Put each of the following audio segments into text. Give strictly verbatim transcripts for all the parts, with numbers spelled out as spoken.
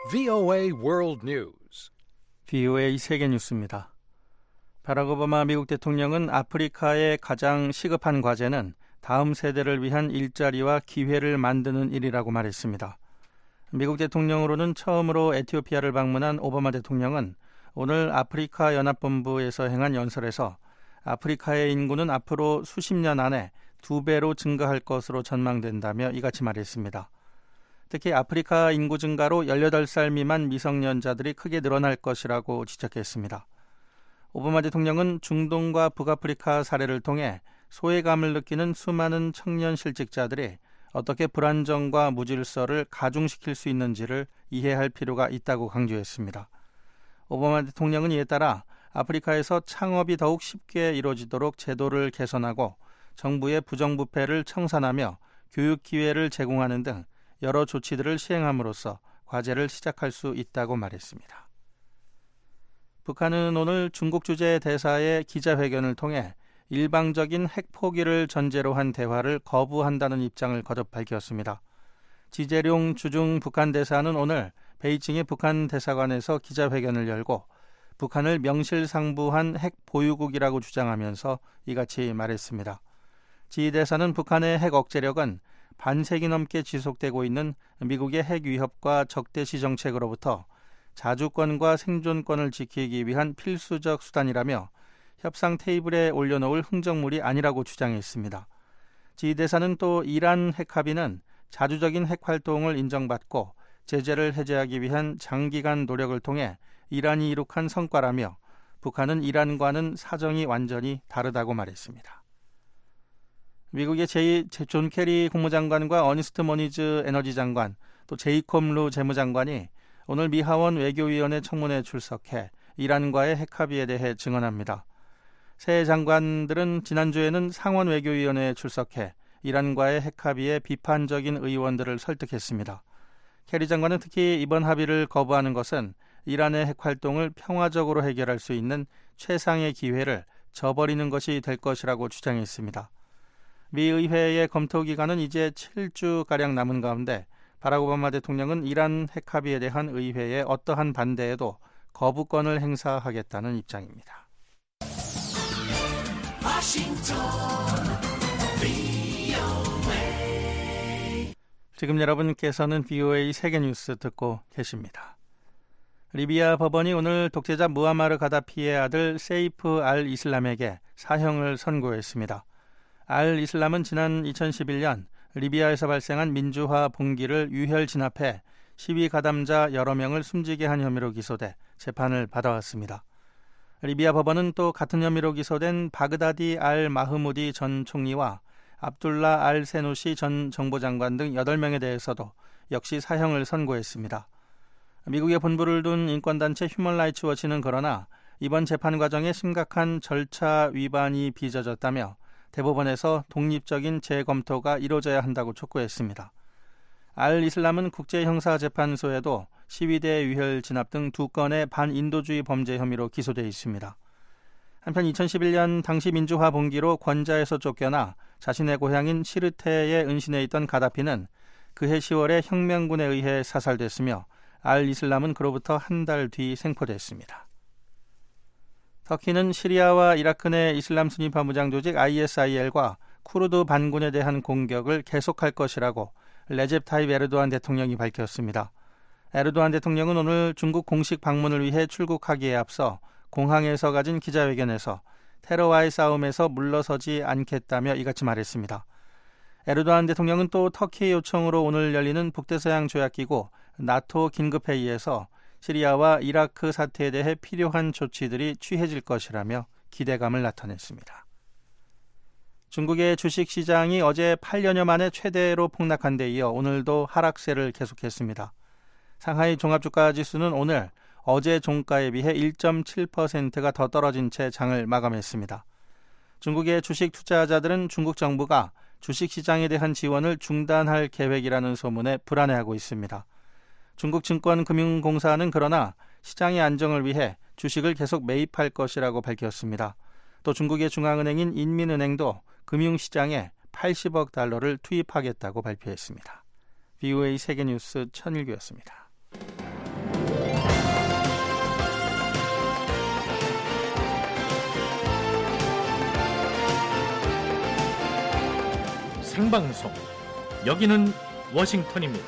브이오에이 World News. 브이오에이 세계 뉴스입니다. 바락 오바마 미국 대통령은 아프리카의 가장 시급한 과제는 다음 세대를 위한 일자리와 기회를 만드는 일이라고 말했습니다. 미국 대통령으로는 처음으로 에티오피아를 방문한 오바마 대통령은 오늘 아프리카 연합본부에서 행한 연설에서 아프리카의 인구는 앞으로 수십 년 안에 두 배로 증가할 것으로 전망된다며 이같이 말했습니다. 특히 아프리카 인구 증가로 열여덟 살 미만 미성년자들이 크게 늘어날 것이라고 지적했습니다. 오바마 대통령은 중동과 북아프리카 사례를 통해 소외감을 느끼는 수많은 청년 실직자들이 어떻게 불안정과 무질서를 가중시킬 수 있는지를 이해할 필요가 있다고 강조했습니다. 오바마 대통령은 이에 따라 아프리카에서 창업이 더욱 쉽게 이루어지도록 제도를 개선하고 정부의 부정부패를 청산하며 교육 기회를 제공하는 등 여러 조치들을 시행함으로써 과제를 시작할 수 있다고 말했습니다. 북한은 오늘 중국 주재 대사의 기자회견을 통해 일방적인 핵 포기를 전제로 한 대화를 거부한다는 입장을 거듭 밝혔습니다. 지재룡 주중 북한 대사는 오늘 베이징의 북한 대사관에서 기자회견을 열고 북한을 명실상부한 핵 보유국이라고 주장하면서 이같이 말했습니다. 지 대사는 북한의 핵 억제력은 반세기 넘게 지속되고 있는 미국의 핵 위협과 적대시 정책으로부터 자주권과 생존권을 지키기 위한 필수적 수단이라며 협상 테이블에 올려놓을 흥정물이 아니라고 주장했습니다. 지 대사는 또 이란 핵 합의는 자주적인 핵 활동을 인정받고 제재를 해제하기 위한 장기간 노력을 통해 이란이 이룩한 성과라며 북한은 이란과는 사정이 완전히 다르다고 말했습니다. 미국의 제이 존 케리 국무장관과 어니스트 머니즈 에너지 장관, 또 제이콥 루 재무장관이 오늘 미 하원 외교위원회 청문회에 출석해 이란과의 핵 합의에 대해 증언합니다. 새 장관들은 지난주에는 상원 외교위원회에 출석해 이란과의 핵 합의에 비판적인 의원들을 설득했습니다. 케리 장관은 특히 이번 합의를 거부하는 것은 이란의 핵 활동을 평화적으로 해결할 수 있는 최상의 기회를 저버리는 것이 될 것이라고 주장했습니다. 미 의회의 검토 기간은 이제 칠 주가량 남은 가운데 바락 오바마 대통령은 이란 핵 합의에 대한 의회의 어떠한 반대에도 거부권을 행사하겠다는 입장입니다. 지금 여러분께서는 브이오에이 세계뉴스 듣고 계십니다. 리비아 법원이 오늘 독재자 무아마르 가다피의 아들 세이프 알 이슬람에게 사형을 선고했습니다. 알 이슬람은 지난 이천십일 년 리비아에서 발생한 민주화 봉기를 유혈 진압해 시위 가담자 여러 명을 숨지게 한 혐의로 기소돼 재판을 받아왔습니다. 리비아 법원은 또 같은 혐의로 기소된 바그다디 알 마흐무디 전 총리와 압둘라 알 세누시 전 정보장관 등 여덟 명에 대해서도 역시 사형을 선고했습니다. 미국에 본부를 둔 인권단체 휴먼 라이츠 워치는 그러나 이번 재판 과정에 심각한 절차 위반이 빚어졌다며 대법원에서 독립적인 재검토가 이루어져야 한다고 촉구했습니다. 알 이슬람은 국제형사재판소에도 시위대 유혈 진압 등 두 건의 반인도주의 범죄 혐의로 기소돼 있습니다. 한편 이천십일 년 당시 민주화 봉기로 권좌에서 쫓겨나 자신의 고향인 시르테에 은신해 있던 가다피는 그해 시월에 혁명군에 의해 사살됐으며 알 이슬람은 그로부터 한 달 뒤 생포됐습니다. 터키는 시리아와 이라크 내 이슬람 순위파 무장 조직 아이에스아이엘과 쿠르드 반군에 대한 공격을 계속할 것이라고 레제프 타입 에르도안 대통령이 밝혔습니다. 에르도안 대통령은 오늘 중국 공식 방문을 위해 출국하기에 앞서 공항에서 가진 기자회견에서 테러와의 싸움에서 물러서지 않겠다며 이같이 말했습니다. 에르도안 대통령은 또 터키의 요청으로 오늘 열리는 북대서양 조약기구 나토 긴급회의에서 시리아와 이라크 사태에 대해 필요한 조치들이 취해질 것이라며 기대감을 나타냈습니다. 중국의 주식시장이 어제 팔 년여 만에 최대로 폭락한 데 이어 오늘도 하락세를 계속했습니다. 상하이 종합주가지수는 오늘 어제 종가에 비해 일 점 칠 퍼센트가 더 떨어진 채 장을 마감했습니다. 중국의 주식 투자자들은 중국 정부가 주식시장에 대한 지원을 중단할 계획이라는 소문에 불안해하고 있습니다. 중국증권금융공사는 그러나 시장의 안정을 위해 주식을 계속 매입할 것이라고 밝혔습니다. 또 중국의 중앙은행인 인민은행도 금융시장에 팔십억 달러를 투입하겠다고 발표했습니다. 브이오에이 세계뉴스 천일규였습니다. 생방송. 여기는 워싱턴입니다.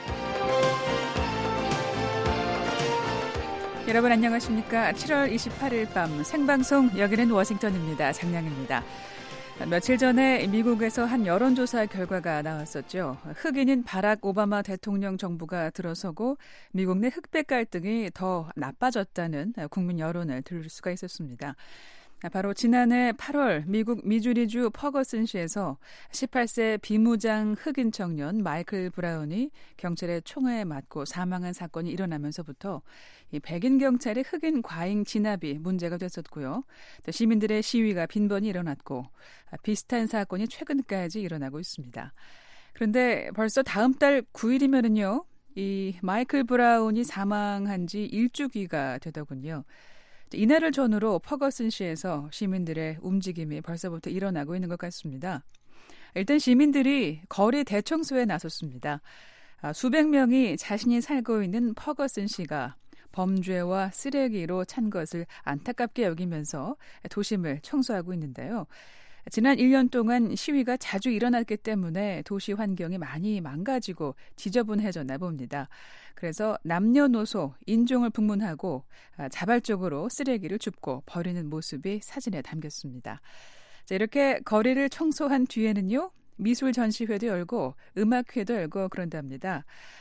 여러분 안녕하십니까? 칠월 이십팔일 밤 생방송 여기는 워싱턴입니다. 장량입니다. 며칠 전에 미국에서 한 여론조사 결과가 나왔었죠. 흑인인 바락 오바마 대통령 정부가 들어서고 미국 내 흑백 갈등이 더 나빠졌다는 국민 여론을 들을 수가 있었습니다. 바로 지난해 팔월 미국 미주리주 퍼거슨시에서 십팔 세 비무장 흑인 청년 마이클 브라운이 경찰의 총에 맞고 사망한 사건이 일어나면서부터 이 백인 경찰의 흑인 과잉 진압이 문제가 됐었고요. 또 시민들의 시위가 빈번히 일어났고 비슷한 사건이 최근까지 일어나고 있습니다. 그런데 벌써 다음 달 구일이면은요, 이 마이클 브라운이 사망한 지 일주기가 되더군요. 이날을 전후로 퍼거슨시에서 시민들의 움직임이 벌써부터 일어나고 있는 것 같습니다. 일단 시민들이 거리 대청소에 나섰습니다. 수백 명이 자신이 살고 있는 퍼거슨시가 범죄와 쓰레기로 찬 것을 안타깝게 여기면서 도심을 청소하고 있는데요. 지난 일 년 동안 시위가 자주 일어났기 때문에 도시 환경이 많이 망가지고 지저분해졌나 봅니다. 그래서 남녀노소, 인종을 불문하고 자발적으로 쓰레기를 줍고 버리는 모습이 사진에 담겼습니다. 자, 이렇게 거리를 청소한 뒤에는요, 미술 전시회도 열고 음악회도 열고 그런답니다.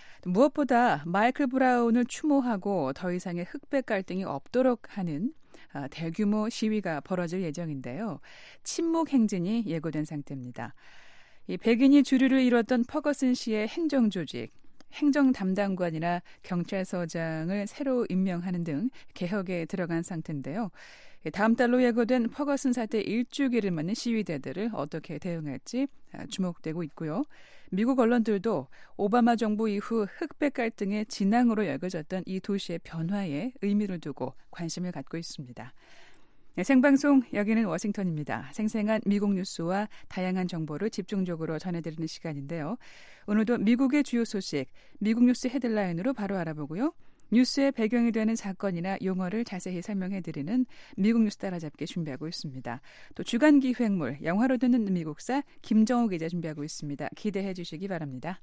무엇보다 마이클 브라운을 추모하고 더 이상의 흑백 갈등이 없도록 하는 대규모 시위가 벌어질 예정인데요. 침묵 행진이 예고된 상태입니다. 이 백인이 주류를 이뤘던 퍼거슨시의 행정조직, 행정 담당관이나 경찰서장을 새로 임명하는 등 개혁에 들어간 상태인데요. 다음 달로 예고된 퍼거슨 사태 일주기를 맞는 시위대들을 어떻게 대응할지 주목되고 있고요. 미국 언론들도 오바마 정부 이후 흑백 갈등의 진앙으로 여겨졌던 이 도시의 변화에 의미를 두고 관심을 갖고 있습니다. 네, 생방송 여기는 워싱턴입니다. 생생한 미국 뉴스와 다양한 정보를 집중적으로 전해드리는 시간인데요. 오늘도 미국의 주요 소식, 미국 뉴스 헤드라인으로 바로 알아보고요. 뉴스의 배경이 되는 사건이나 용어를 자세히 설명해드리는 미국 뉴스 따라잡기 준비하고 있습니다. 또 주간 기획물, 영화로 듣는 미국사 김정호 기자 준비하고 있습니다. 기대해 주시기 바랍니다.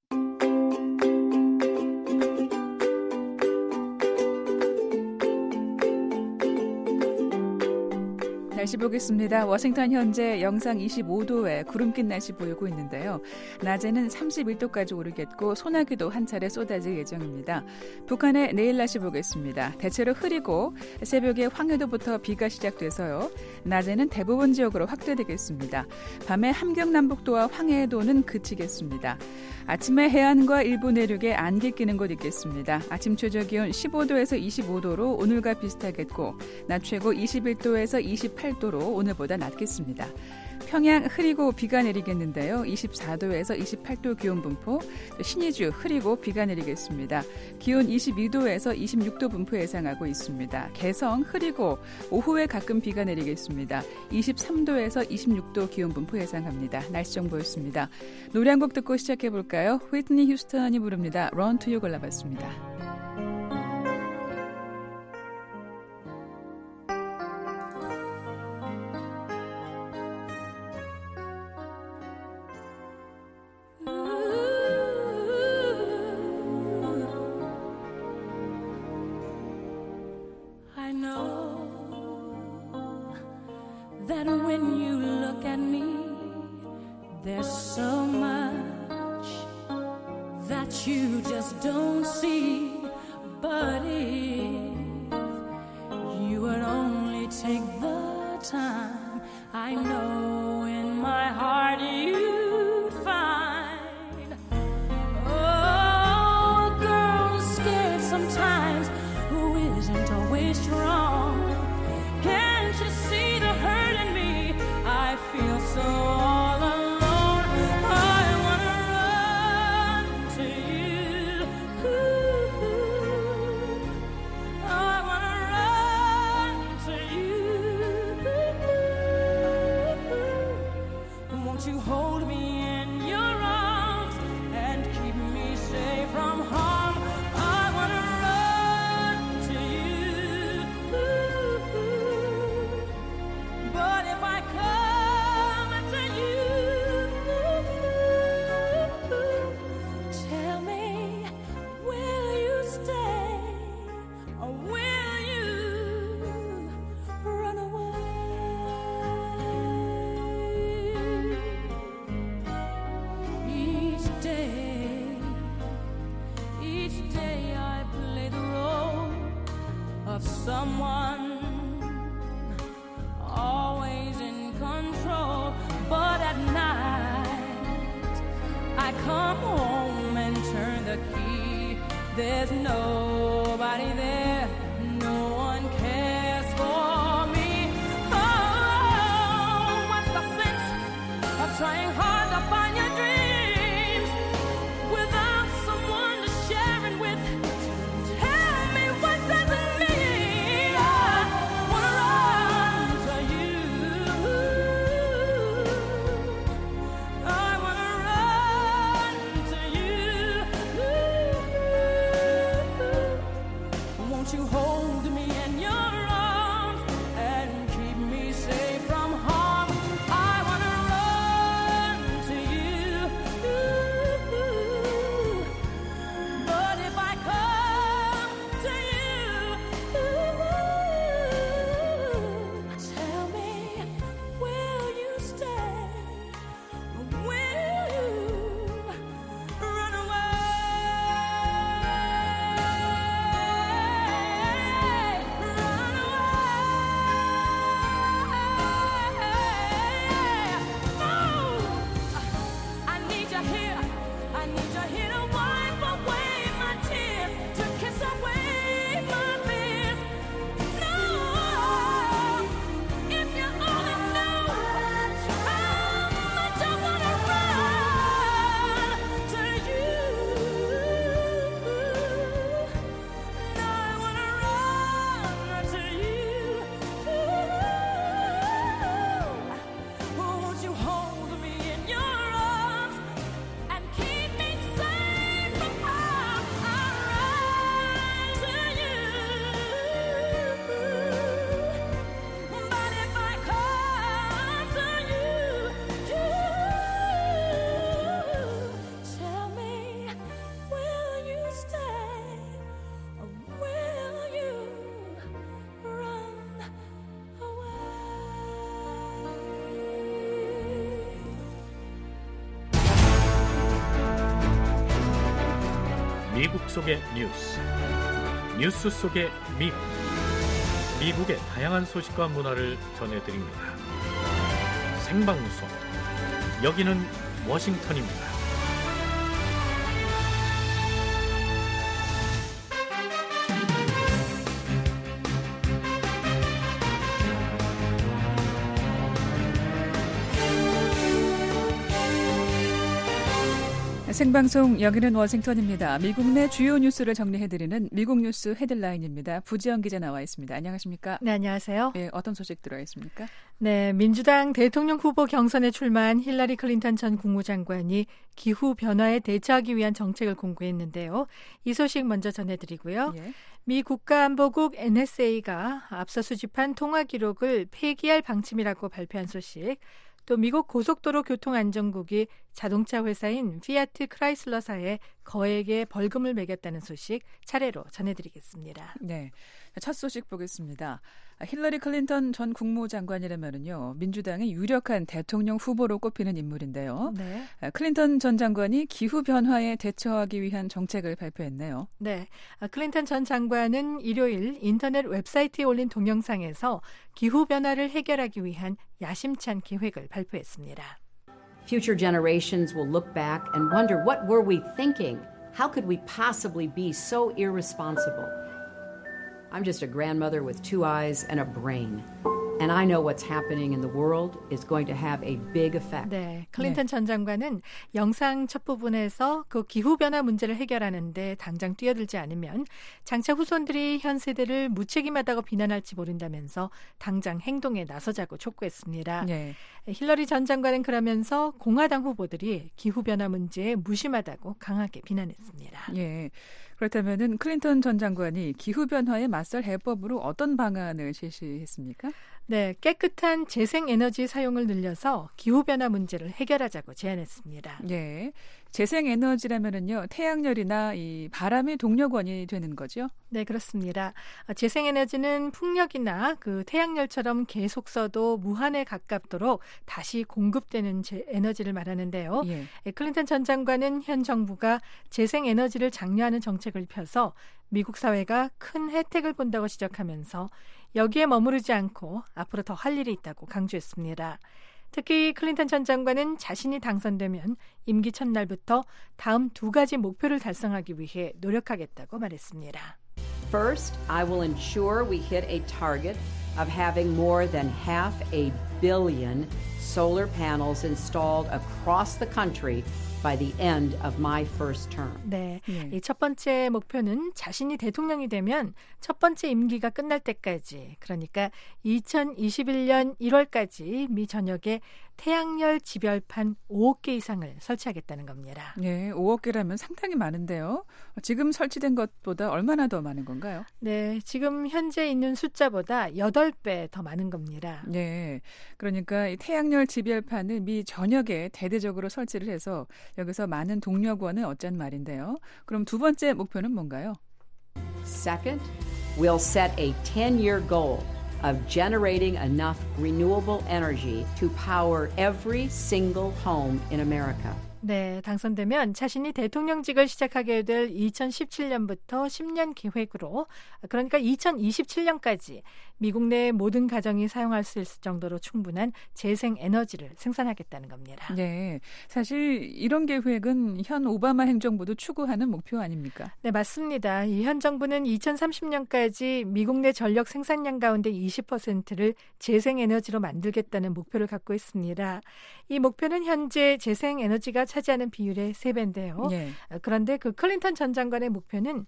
날씨 보겠습니다. 워싱턴 현재 영상 이십오 도에 구름 낀 날씨 보이고 있는데요. 낮에는 삼십일 도까지 오르겠고 소나기도 한 차례 쏟아질 예정입니다. 북한의 내일 날씨 보겠습니다. 대체로 흐리고 새벽에 황해도부터 비가 시작돼서요. 낮에는 대부분 지역으로 확대되겠습니다. 밤에 함경남북도와 황해도는 그치겠습니다. 아침에 해안과 일부 내륙에 안개 끼는 곳 있겠습니다. 아침 최저 기온 십오 도에서 이십오 도로 오늘과 비슷하겠고 낮 최고 이십일 도에서 이십팔 도로 오늘보다 낮겠습니다. 평양 흐리고 비가 내리겠는데요. 이십사 도에서 이십팔 도 기온 분포, 신의주 흐리고 비가 내리겠습니다. 기온 이십이 도에서 이십육 도 분포 예상하고 있습니다. 개성 흐리고 오후에 가끔 비가 내리겠습니다. 이십삼 도에서 이십육 도 기온 분포 예상합니다. 날씨 정보였습니다. 노래 한 곡 듣고 시작해볼까요? 휘트니 휴스턴이 부릅니다. Run to You 골라봤습니다. That when you look at me, there's so much that you just don't see. But if you would only take the time, I know in my heart you'd find. Oh, a girl is scared sometimes, who isn't always strong. Can't you see the hurt in me? I feel so all alone. I wanna run to you. I wanna run to you. day, each day I play the role of someone always in control. But at night I come home and turn the key. There's nobody there, no one cares for me. Oh, what's the sense of trying hard to find your dreams without someone to share it with? Tell me, what does it mean? I wanna run to you. I wanna run to you. Won't you hold me in your arms and keep me safe from harm? I wanna run to you. But if I come to you, tell me, will you stay? Or will you run away? Run away. Oh, I need you here. I need you here to wipe away my tears, to kiss away my fears. No, if you only knew how much I wanna run to you. I wanna run to you. Won't you hold me in your arms and keep me safe from harm? I'll run to you. But if I come to you, tell me, will you stay or will you run away? 미국 속의 뉴스, 뉴스 속의 미국, 미국의 다양한 소식과 문화를 전해드립니다. 생방송, 여기는 워싱턴입니다. 생방송 여기는 워싱턴입니다. 미국 내 주요 뉴스를 정리해드리는 미국 뉴스 헤드라인입니다. 부지영 기자 나와 있습니다. 안녕하십니까? 네, 안녕하세요. 네, 어떤 소식 들어와 있습니까? 네, 민주당 대통령 후보 경선에 출마한 힐러리 클린턴 전 국무장관이 기후 변화에 대처하기 위한 정책을 공개했는데요. 이 소식 먼저 전해드리고요. 예. 미 국가안보국 엔에스에이가 앞서 수집한 통화 기록을 폐기할 방침이라고 발표한 소식, 또 미국 고속도로 교통안전국이 자동차 회사인 피아트 크라이슬러사에 거액의 벌금을 매겼다는 소식 차례로 전해드리겠습니다. 네, 첫 소식 보겠습니다. 힐러리 클린턴 전 국무장관이라면요, 민주당의 유력한 대통령 후보로 꼽히는 인물인데요. 네. 클린턴 전 장관이 기후 변화에 대처하기 위한 정책을 발표했네요. 네, 클린턴 전 장관은 일요일 인터넷 웹사이트에 올린 동영상에서 기후 변화를 해결하기 위한 야심찬 계획을 발표했습니다. Future generations will look back and wonder, what were we thinking? How could we possibly be so irresponsible? I'm just a grandmother with two eyes and a brain. And I know what's happening in the world is going to have a big effect. 네, 클린턴 전 장관은 영상 첫 부분에서 그 기후변화 문제를 해결하는데 당장 뛰어들지 않으면 장차 후손들이 현 세대를 무책임하다고 비난할지 모른다면서 당장 행동에 나서자고 촉구했습니다. 네. 힐러리 전 장관은 그러면서 공화당 후보들이 기후변화 문제에 무심하다고 강하게 비난했습니다. 예. 그렇다면은 클린턴 전 장관이 기후 변화에 맞설 해법으로 어떤 방안을 제시했습니까? 네, 깨끗한 재생에너지 사용을 늘려서 기후변화 문제를 해결하자고 제안했습니다. 네, 재생에너지라면은요, 태양열이나 이 바람이 동력원이 되는 거죠? 네, 그렇습니다. 재생에너지는 풍력이나 그 태양열처럼 계속 써도 무한에 가깝도록 다시 공급되는 에너지를 말하는데요. 예. 클린턴 전 장관은 현 정부가 재생에너지를 장려하는 정책을 펴서 미국 사회가 큰 혜택을 본다고 지적하면서 여기에 머무르지 않고 앞으로 더 할 일이 있다고 강조했습니다. 특히 클린턴 전 장관은 자신이 당선되면 임기 첫날부터 다음 두 가지 목표를 달성하기 위해 노력하겠다고 말했습니다. First, I will ensure we hit a target of having more than half a billion solar panels installed across the country by the end of my first term. 네, 예. 이 첫 번째 목표는 자신이 대통령이 되면 첫 번째 임기가 끝날 때까지, 그러니까 이천이십일 년 일월까지 미 전역에 태양열 지별판 오억 개 이상을 설치하겠다는 겁니다. 네, 오억 개라면 상당히 많은데요. 지금 설치된 것보다 얼마나 더 많은 건가요? 네, 지금 현재 있는 숫자보다 여덟 배 더 많은 겁니다. 네, 그러니까 이 태양열 지별판을 미 전역에 대대적으로 설치를 해서 여기서 많은 동력원을 얻자는 말인데요. 그럼 두 번째 목표는 뭔가요? Second, we'll set a ten-year goal of generating enough renewable energy to power every single home in America. 네, 당선되면 자신이 대통령직을 시작하게 될 이천십칠 년부터 십 년 계획으로, 그러니까 이천이십칠 년까지 미국 내 모든 가정이 사용할 수 있을 정도로 충분한 재생에너지를 생산하겠다는 겁니다. 네, 사실 이런 계획은 현 오바마 행정부도 추구하는 목표 아닙니까? 네, 맞습니다. 이 현 정부는 이천삼십 년까지 미국 내 전력 생산량 가운데 이십 퍼센트를 재생에너지로 만들겠다는 목표를 갖고 있습니다. 이 목표는 현재 재생에너지가 차지하는 비율의 세 배인데요. 네. 그런데 그 클린턴 전 장관의 목표는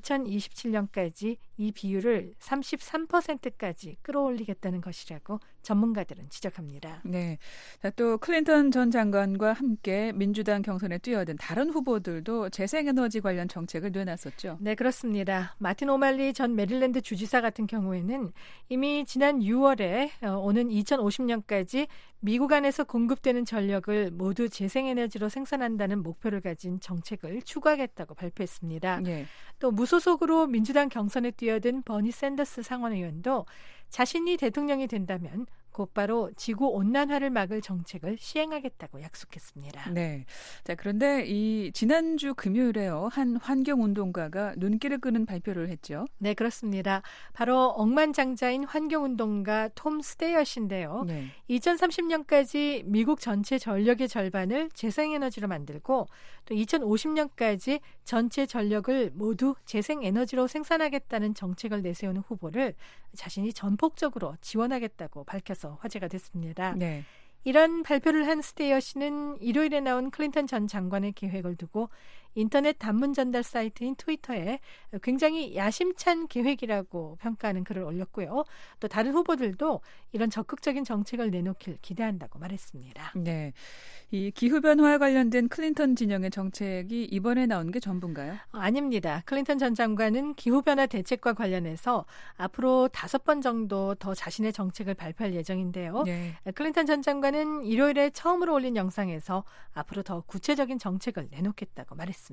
이천이십칠 년까지 이 비율을 삼십삼 퍼센트까지 끌어올리겠다는 것이라고 전문가들은 지적합니다. 네, 자, 또 클린턴 전 장관과 함께 민주당 경선에 뛰어든 다른 후보들도 재생에너지 관련 정책을 내놨었죠. 네, 그렇습니다. 마틴 오말리 전 메릴랜드 주지사 같은 경우에는 이미 지난 유월에 오는 이천오십 년까지 미국 안에서 공급되는 전력을 모두 재생에너지로 생산한다는 목표를 가진 정책을 추구하겠다고 발표했습니다. 네. 또 무소속으로 민주당 경선에 뛰어든 버니 샌더스 상원의원도 자신이 대통령이 된다면 곧바로 지구온난화를 막을 정책을 시행하겠다고 약속했습니다. 네. 자, 그런데 이 지난주 금요일에요. 한 환경운동가가 눈길을 끄는 발표를 했죠. 네, 그렇습니다. 바로 억만장자인 환경운동가 톰 스테이엇인데요. 네. 이천삼십 년까지 미국 전체 전력의 절반을 재생에너지로 만들고 또 이천오십 년까지 전체 전력을 모두 재생에너지로 생산하겠다는 정책을 내세우는 후보를 자신이 전폭적으로 지원하겠다고 밝혀서 화제가 됐습니다. 네. 이런 발표를 한 스테이엇씨는 일요일에 나온 클린턴 전 장관의 계획을 두고 인터넷 단문 전달 사이트인 트위터에 굉장히 야심찬 계획이라고 평가하는 글을 올렸고요. 또 다른 후보들도 이런 적극적인 정책을 내놓길 기대한다고 말했습니다. 네, 이 기후변화와 관련된 클린턴 진영의 정책이 이번에 나온 게 전부인가요? 어, 아닙니다. 클린턴 전 장관은 기후변화 대책과 관련해서 앞으로 다섯 번 정도 더 자신의 정책을 발표할 예정인데요. 네. 클린턴 전 장관은 일요일에 처음으로 올린 영상에서 앞으로 더 구체적인 정책을 내놓겠다고 말했습니다.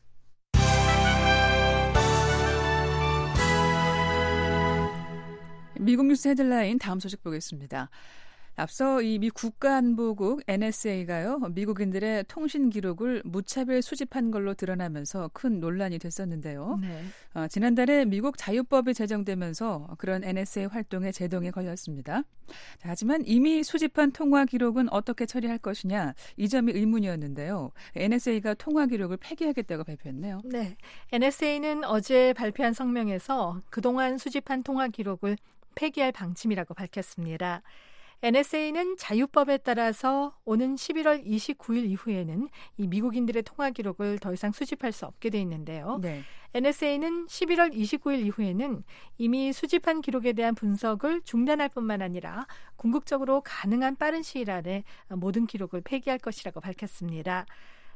미국 뉴스 헤드라인 다음 소식 보겠습니다. 앞서 이 미 국가안보국 엔에스에이가요, 미국인들의 통신 기록을 무차별 수집한 걸로 드러나면서 큰 논란이 됐었는데요. 네. 어, 지난달에 미국 자유법이 제정되면서 그런 엔에스에이 활동에 제동에 걸렸습니다. 자, 하지만 이미 수집한 통화 기록은 어떻게 처리할 것이냐, 이 점이 의문이었는데요. 엔에스에이가 통화 기록을 폐기하겠다고 발표했네요. 네. 엔에스에이는 어제 발표한 성명에서 그동안 수집한 통화 기록을 폐기할 방침이라고 밝혔습니다. 엔에스에이는 자유법에 따라서 오는 십일월 이십구일 이후에는 이 미국인들의 통화 기록을 더 이상 수집할 수 없게 돼 있는데요. 네. 엔에스에이는 십일월 이십구일 이후에는 이미 수집한 기록에 대한 분석을 중단할 뿐만 아니라 궁극적으로 가능한 빠른 시일 안에 모든 기록을 폐기할 것이라고 밝혔습니다.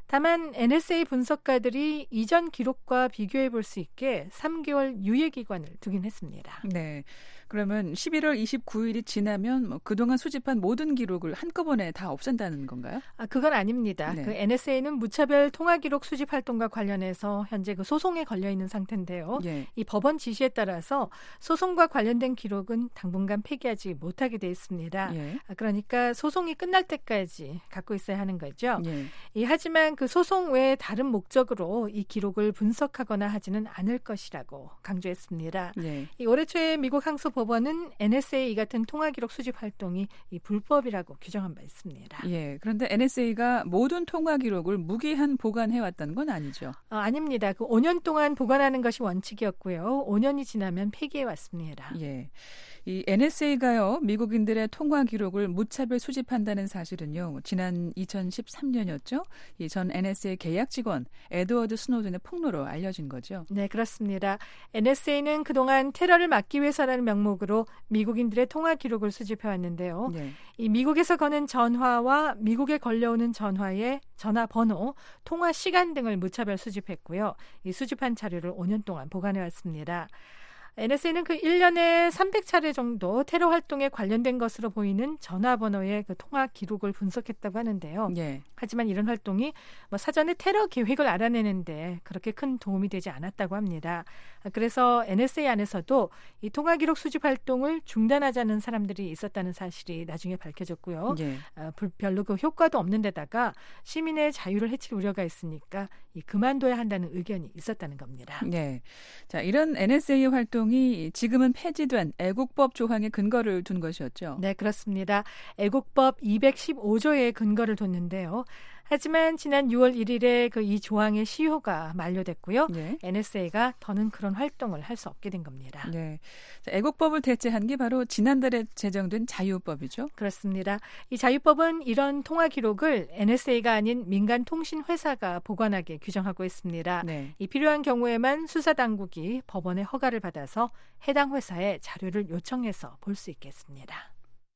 다만 엔에스에이 분석가들이 이전 기록과 비교해 볼 수 있게 삼 개월 유예 기간을 두긴 했습니다. 네. 그러면 십일월 이십구일이 지나면 뭐 그동안 수집한 모든 기록을 한꺼번에 다 없앤다는 건가요? 아, 그건 아닙니다. 네. 그 엔에스에이는 무차별 통화 기록 수집 활동과 관련해서 현재 그 소송에 걸려 있는 상태인데요. 예. 이 법원 지시에 따라서 소송과 관련된 기록은 당분간 폐기하지 못하게 돼 있습니다. 예. 아, 그러니까 소송이 끝날 때까지 갖고 있어야 하는 거죠. 예. 이, 하지만 그 소송 외에 다른 목적으로 이 기록을 분석하거나 하지는 않을 것이라고 강조했습니다. 예. 이 올해 초에 미국 항소 법원은 엔에스에이 같은 통화 기록 수집 활동이 이 불법이라고 규정한 바 있습니다. 예. 그런데 엔에스에이가 모든 통화 기록을 무기한 보관해 왔다는 건 아니죠? 어, 아닙니다. 그 오 년 동안 보관하는 것이 원칙이었고요. 오 년이 지나면 폐기해 왔습니다. 예. 이 엔에스에이가요, 미국인들의 통화 기록을 무차별 수집한다는 사실은요, 지난 이천십삼년이었죠. 이 전 엔에스에이 계약 직원 에드워드 스노든의 폭로로 알려진 거죠. 네, 그렇습니다. 엔에스에이는 그동안 테러를 막기 위해서라는 명목으로 미국인들의 통화 기록을 수집해 왔는데요. 네. 이 미국에서 거는 전화와 미국에 걸려오는 전화의 전화번호, 통화 시간 등을 무차별 수집했고요. 이 수집한 자료를 오 년 동안 보관해 왔습니다. 엔에스에이는 그 일 년에 삼백 차례 정도 테러 활동에 관련된 것으로 보이는 전화번호의 그 통화 기록을 분석했다고 하는데요. 예. 하지만 이런 활동이 뭐 사전에 테러 계획을 알아내는데 그렇게 큰 도움이 되지 않았다고 합니다. 그래서 엔에스에이 안에서도 이 통화 기록 수집 활동을 중단하자는 사람들이 있었다는 사실이 나중에 밝혀졌고요. 예. 어, 별로 그 효과도 없는 데다가 시민의 자유를 해칠 우려가 있으니까 이 그만둬야 한다는 의견이 있었다는 겁니다. 네. 자, 이런 엔에스에이 활동이 지금은 폐지된 애국법 조항에 근거를 둔 것이었죠. 네, 그렇습니다. 애국법 이백십오조에 근거를 뒀는데요. 하지만 지난 유월 일일에 그 이 조항의 시효가 만료됐고요. 네. 엔에스에이가 더는 그런 활동을 할 수 없게 된 겁니다. 네. 자, 애국법을 대체한 게 바로 지난달에 제정된 자유법이죠. 그렇습니다. 이 자유법은 이런 통화 기록을 엔에스에이가 아닌 민간 통신 회사가 보관하게 규정하고 있습니다. 네. 이 필요한 경우에만 수사 당국이 법원의 허가를 받아서 해당 회사에 자료를 요청해서 볼 수 있겠습니다.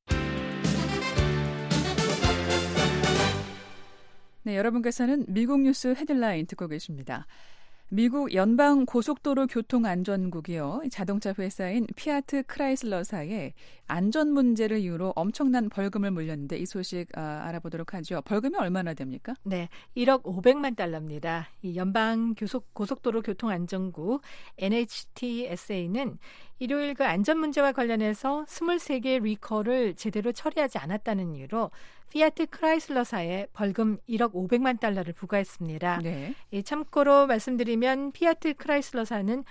네, 여러분께서는 미국 뉴스 헤드라인 듣고 계십니다. 미국 연방 고속도로 교통안전국이요, 자동차 회사인 피아트 크라이슬러사에 안전 문제를 이유로 엄청난 벌금을 물렸는데 이 소식 아, 알아보도록 하죠. 벌금이 얼마나 됩니까? 네, 일억 오백만 달러입니다. 이 연방 교속, 고속도로 교통안전국 엔에이치티에스에이는 일요일 그 안전 문제와 관련해서 스물세 개의 리콜을 제대로 처리하지 않았다는 이유로 피아트 크라이슬러사에 벌금 일억 오백만 달러를 부과했습니다. 네. 이 참고로 말씀드리면 피아트 크라이슬러사는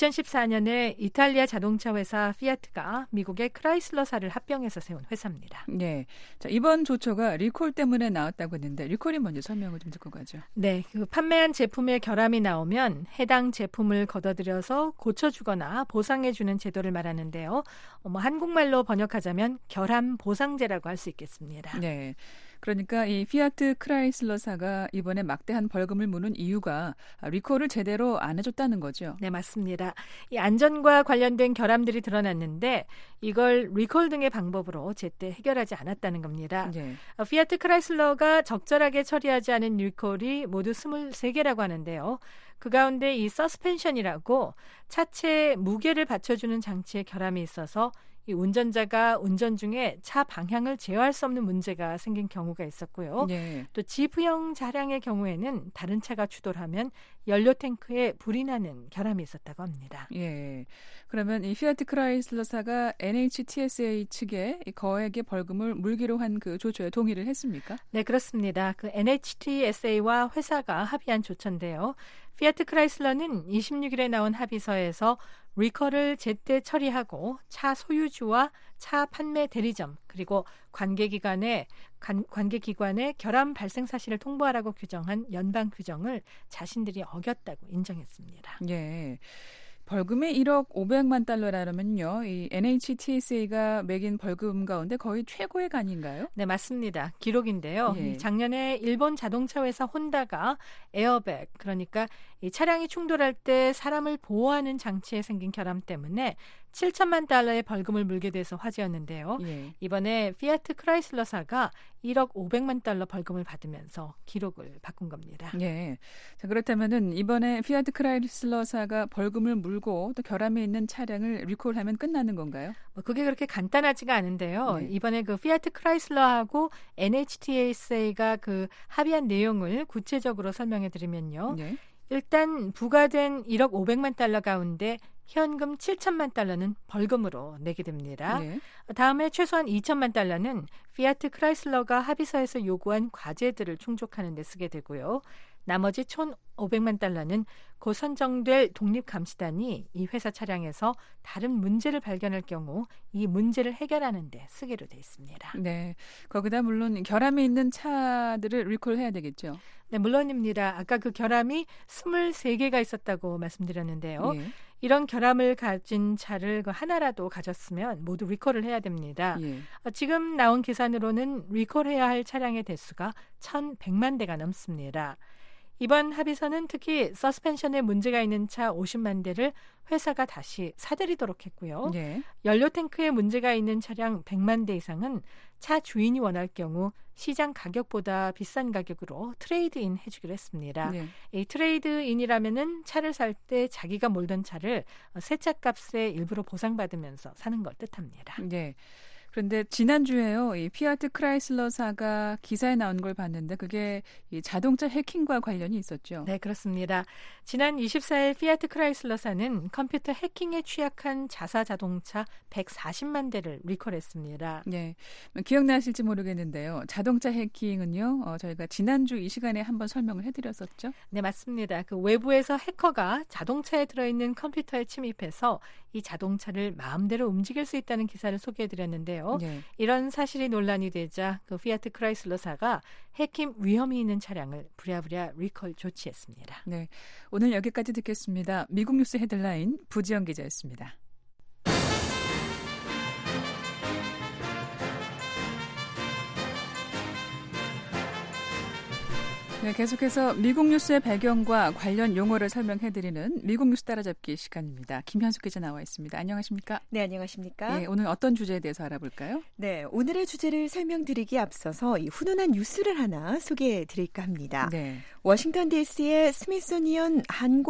이천십사년에 이탈리아 자동차 회사 피아트가 미국의 크라이슬러사를 합병해서 세운 회사입니다. 네. 자, 이번 조처가 리콜 때문에 나왔다고 했는데 리콜이 뭔지 설명을 좀 듣고 가죠. 네. 그 판매한 제품에 결함이 나오면 해당 제품을 걷어들여서 고쳐주거나 보상해주는 제도를 말하는데요. 뭐 한국말로 번역하자면 결함 보상제라고 할 수 있겠습니다. 네. 그러니까 이 피아트 크라이슬러사가 이번에 막대한 벌금을 무는 이유가 리콜을 제대로 안 해줬다는 거죠. 네, 맞습니다. 이 안전과 관련된 결함들이 드러났는데 이걸 리콜 등의 방법으로 제때 해결하지 않았다는 겁니다. 네. 어, 피아트 크라이슬러가 적절하게 처리하지 않은 리콜이 모두 스물세 개라고 하는데요. 그 가운데 이 서스펜션이라고 차체에 무게를 받쳐주는 장치에 결함이 있어서 이 운전자가 운전 중에 차 방향을 제어할 수 없는 문제가 생긴 경우가 있었고요. 네. 또 지프형 차량의 경우에는 다른 차가 추돌 하면 연료 탱크에 불이 나는 결함이 있었다고 합니다. 예. 그러면 이 피아트 크라이슬러사가 엔에이치티에스에이 측에 거액의 벌금을 물기로 한 그 조처에 동의를 했습니까? 네, 그렇습니다. 그 엔에이치티에스에이와 회사가 합의한 조처인데요. 피아트 크라이슬러는 이십육일에 나온 합의서에서 리콜을 제때 처리하고 차 소유주와 차 판매 대리점 그리고 관계기관에 관, 관계기관의 결함 발생 사실을 통보하라고 규정한 연방 규정을 자신들이 어겼다고 인정했습니다. 예. 벌금이 일억 오백만 달러라면요, 이 엔에이치티에스에이가 매긴 벌금 가운데 거의 최고액 아닌가요? 네, 맞습니다. 기록인데요. 예. 작년에 일본 자동차 회사 혼다가 에어백, 그러니까 이 차량이 충돌할 때 사람을 보호하는 장치에 생긴 결함 때문에 칠천만 달러의 벌금을 물게 돼서 화제였는데요. 예. 이번에 피아트 크라이슬러사가 일억 오백만 달러 벌금을 받으면서 기록을 바꾼 겁니다. 예. 자, 그렇다면은 이번에 피아트 크라이슬러사가 벌금을 물고 또 결함이 있는 차량을 리콜하면 끝나는 건가요? 뭐 그게 그렇게 간단하지가 않은데요. 네. 이번에 그 피아트 크라이슬러하고 엔에이치티에이에스가 그 합의한 내용을 구체적으로 설명해 드리면요. 예. 일단 부과된 일억 오백만 달러 가운데 현금 칠천만 달러는 벌금으로 내게 됩니다. 예. 다음에 최소한 이천만 달러는 피아트 크라이슬러가 합의서에서 요구한 과제들을 충족하는 데 쓰게 되고요. 나머지 천오백만 달러는 곧 선정될 독립감시단이 이 회사 차량에서 다른 문제를 발견할 경우 이 문제를 해결하는 데 쓰기로 돼 있습니다. 네. 거기다 물론 결함이 있는 차들을 리콜해야 되겠죠. 네, 물론입니다. 아까 그 결함이 스물세 개가 있었다고 말씀드렸는데요. 예. 이런 결함을 가진 차를 그 하나라도 가졌으면 모두 리콜을 해야 됩니다. 예. 어, 지금 나온 계산으로는 리콜해야 할 차량의 대수가 천백만 대가 넘습니다. 이번 합의서는 특히 서스펜션에 문제가 있는 차 오십만 대를 회사가 다시 사들이도록 했고요. 예. 연료 탱크에 문제가 있는 차량 백만 대 이상은 차 주인이 원할 경우 시장 가격보다 비싼 가격으로 트레이드인 해주기로 했습니다. 네. 이 트레이드인이라면은 차를 살 때 자기가 몰던 차를 새 차 값에 일부러 보상받으면서 사는 걸 뜻합니다. 네. 그런데 지난주에요, 이 피아트 크라이슬러사가 기사에 나온 걸 봤는데 그게 이 자동차 해킹과 관련이 있었죠. 네, 그렇습니다. 지난 이십사일 피아트 크라이슬러사는 컴퓨터 해킹에 취약한 자사 자동차 백사십만 대를 리콜했습니다. 네, 기억나실지 모르겠는데요. 자동차 해킹은요, 어, 저희가 지난주 이 시간에 한번 설명을 해드렸었죠. 네, 맞습니다. 그 외부에서 해커가 자동차에 들어있는 컴퓨터에 침입해서 이 자동차를 마음대로 움직일 수 있다는 기사를 소개해드렸는데요. 네. 이런 사실이 논란이 되자 그 피아트 크라이슬러사가 해킹 위험이 있는 차량을 부랴부랴 리콜 조치했습니다. 네, 오늘 여기까지 듣겠습니다. 미국 뉴스 헤드라인 부지영 기자였습니다. 네, 계속해서 미국 뉴스의 배경과 관련 용어를 설명해드리는 미국 뉴스 따라잡기 시간입니다. 김현숙 기자 나와 있습니다. 안녕하십니까? 네, 안녕하십니까? 네, 오늘 어떤 주제에 대해서 알아볼까요? 네, 오늘의 주제를 설명드리기에 앞서서 이 훈훈한 뉴스를 하나 소개해드릴까 합니다. 네. 워싱턴 디씨의 스미소니언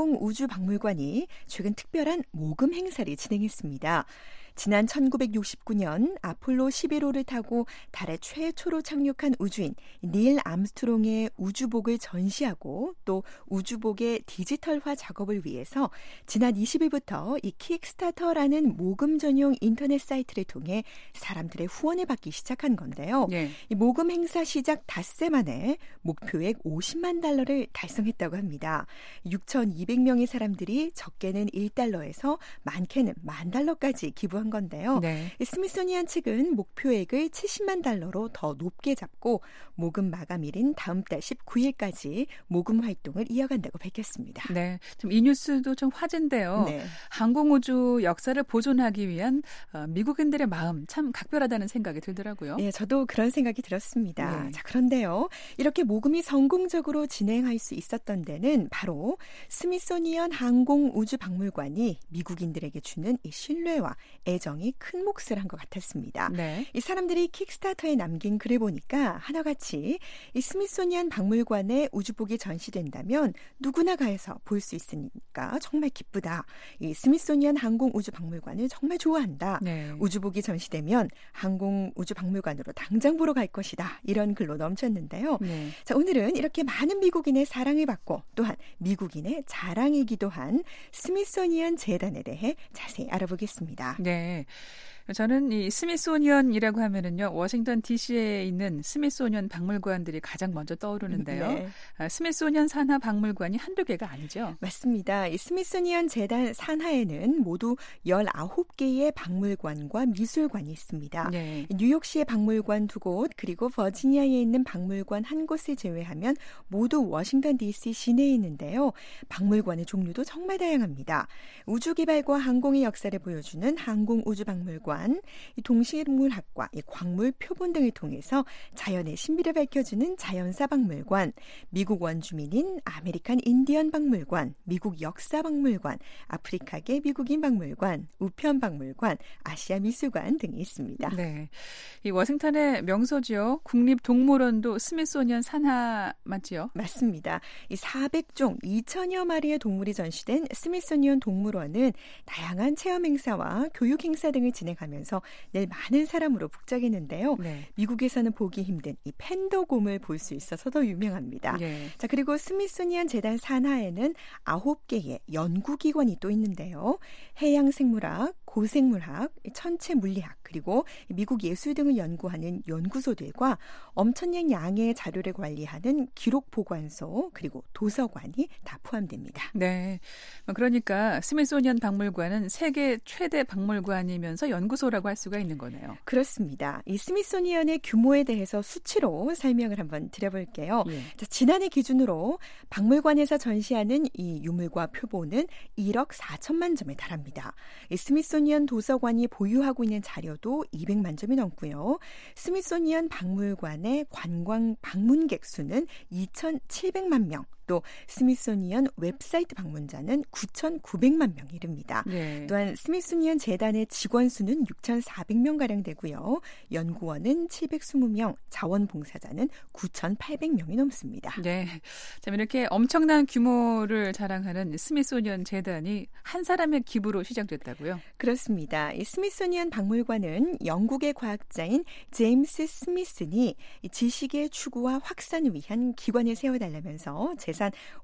항공우주박물관이 최근 특별한 모금 행사를 진행했습니다. 지난 천구백육십구 년 아폴로 십일 호를 타고 달에 최초로 착륙한 우주인 닐 암스트롱의 우주복을 전시하고 또 우주복의 디지털화 작업을 위해서 지난 이십 일부터 이 킥스타터라는 모금 전용 인터넷 사이트를 통해 사람들의 후원을 받기 시작한 건데요. 네. 이 모금 행사 시작 닷새 만에 목표액 오십만 달러를 달성했다고 합니다. 육천이백 명의 사람들이 적게는 일 달러에서 많게는 만 달러까지 기부한 건데요. 네. 스미소니언 측은 목표액을 칠십만 달러로 더 높게 잡고 모금 마감일인 다음 달 십구 일까지 모금 활동을 이어간다고 밝혔습니다. 네, 좀 이 뉴스도 좀 화제인데요. 네. 항공우주 역사를 보존하기 위한 어, 미국인들의 마음 참 각별하다는 생각이 들더라고요. 네, 저도 그런 생각이 들었습니다. 네. 자, 그런데요. 이렇게 모금이 성공적으로 진행할 수 있었던 데는 바로 스미소니언 항공우주박물관이 미국인들에게 주는 이 신뢰와 애정이 큰 몫을 한 것 같았습니다. 네. 이 사람들이 킥스타터에 남긴 글을 보니까 하나같이 이 스미소니언 박물관에 우주복이 전시된다면 누구나 가서 볼 수 있으니까 정말 기쁘다. 이 스미소니언 항공우주박물관을 정말 좋아한다. 네. 우주복이 전시되면 항공우주박물관으로 당장 보러 갈 것이다. 이런 글로 넘쳤는데요. 네. 자, 오늘은 이렇게 많은 미국인의 사랑을 받고 또한 미국인의 자랑이기도 한 스미소니언 재단에 대해 자세히 알아보겠습니다. 네. 저는 이 스미소니언이라고 하면은요, 워싱턴 디씨에 있는 스미소니언 박물관들이 가장 먼저 떠오르는데요. 네. 아, 스미소니언 산하 박물관이 한두 개가 아니죠. 맞습니다. 이 스미소니언 재단 산하에는 모두 열아홉 개의 박물관과 미술관이 있습니다. 네. 뉴욕시의 박물관 두 곳, 그리고 버지니아에 있는 박물관 한 곳을 제외하면 모두 워싱턴 디씨 시내에 있는데요. 박물관의 종류도 정말 다양합니다. 우주개발과 항공의 역사를 보여주는 항공우주박물관, 박물관, 이 동식물학과, 이 광물 표본 등을 통해서 자연의 신비를 밝혀주는 자연사 박물관, 미국 원주민인 아메리칸 인디언 박물관, 미국 역사 박물관, 아프리카계 미국인 박물관, 우편 박물관, 아시아 미술관 등이 있습니다. 네, 이 워싱턴의 명소지요. 국립동물원도 스미소니언 산하 맞지요? 맞습니다. 이 사백 종 이천여 마리의 동물이 전시된 스미소니언 동물원은 다양한 체험 행사와 교육 행사 등을 진행하면서 늘 많은 사람으로 북적이는데요. 네. 미국에서는 보기 힘든 이 팬더곰을 볼 수 있어서 더 유명합니다. 네. 자, 그리고 스미소니언 재단 산하에는 아홉 개의 연구기관이 또 있는데요. 해양생물학, 고생물학, 천체물리학, 그리고 미국 예술 등을 연구하는 연구소들과 엄청난 양의 자료를 관리하는 기록보관소, 그리고 도서관이 다 포함됩니다. 네, 그러니까 스미소니언 박물관은 세계 최대 박물관이면서 연구소라고 할 수가 있는 거네요. 그렇습니다. 이 스미소니언의 규모에 대해서 수치로 설명을 한번 드려볼게요. 예. 자, 지난해 기준으로 박물관에서 전시하는 이 유물과 표본은 일억 사천만 점에 달합니다. 이 스미소니언 도서관이 보유하고 있는 자료도 이백만 점이 넘고요. 스미소니언 박물관의 관광 방문객 수는 이천칠백만 명, 또 스미소니언 웹사이트 방문자는 구천구백만 명에 이릅니다. 네. 또한 스미소니언 재단의 직원 수는 육천사백 명가량 되고요. 연구원은 칠백이십 명, 자원봉사자는 구천팔백 명이 넘습니다. 네, 자, 이렇게 엄청난 규모를 자랑하는 스미소니언 재단이 한 사람의 기부로 시작됐다고요? 그렇습니다. 이 스미소니언 박물관은 영국의 과학자인 제임스 스미슨이 지식의 추구와 확산을 위한 기관을 세워달라면서 재산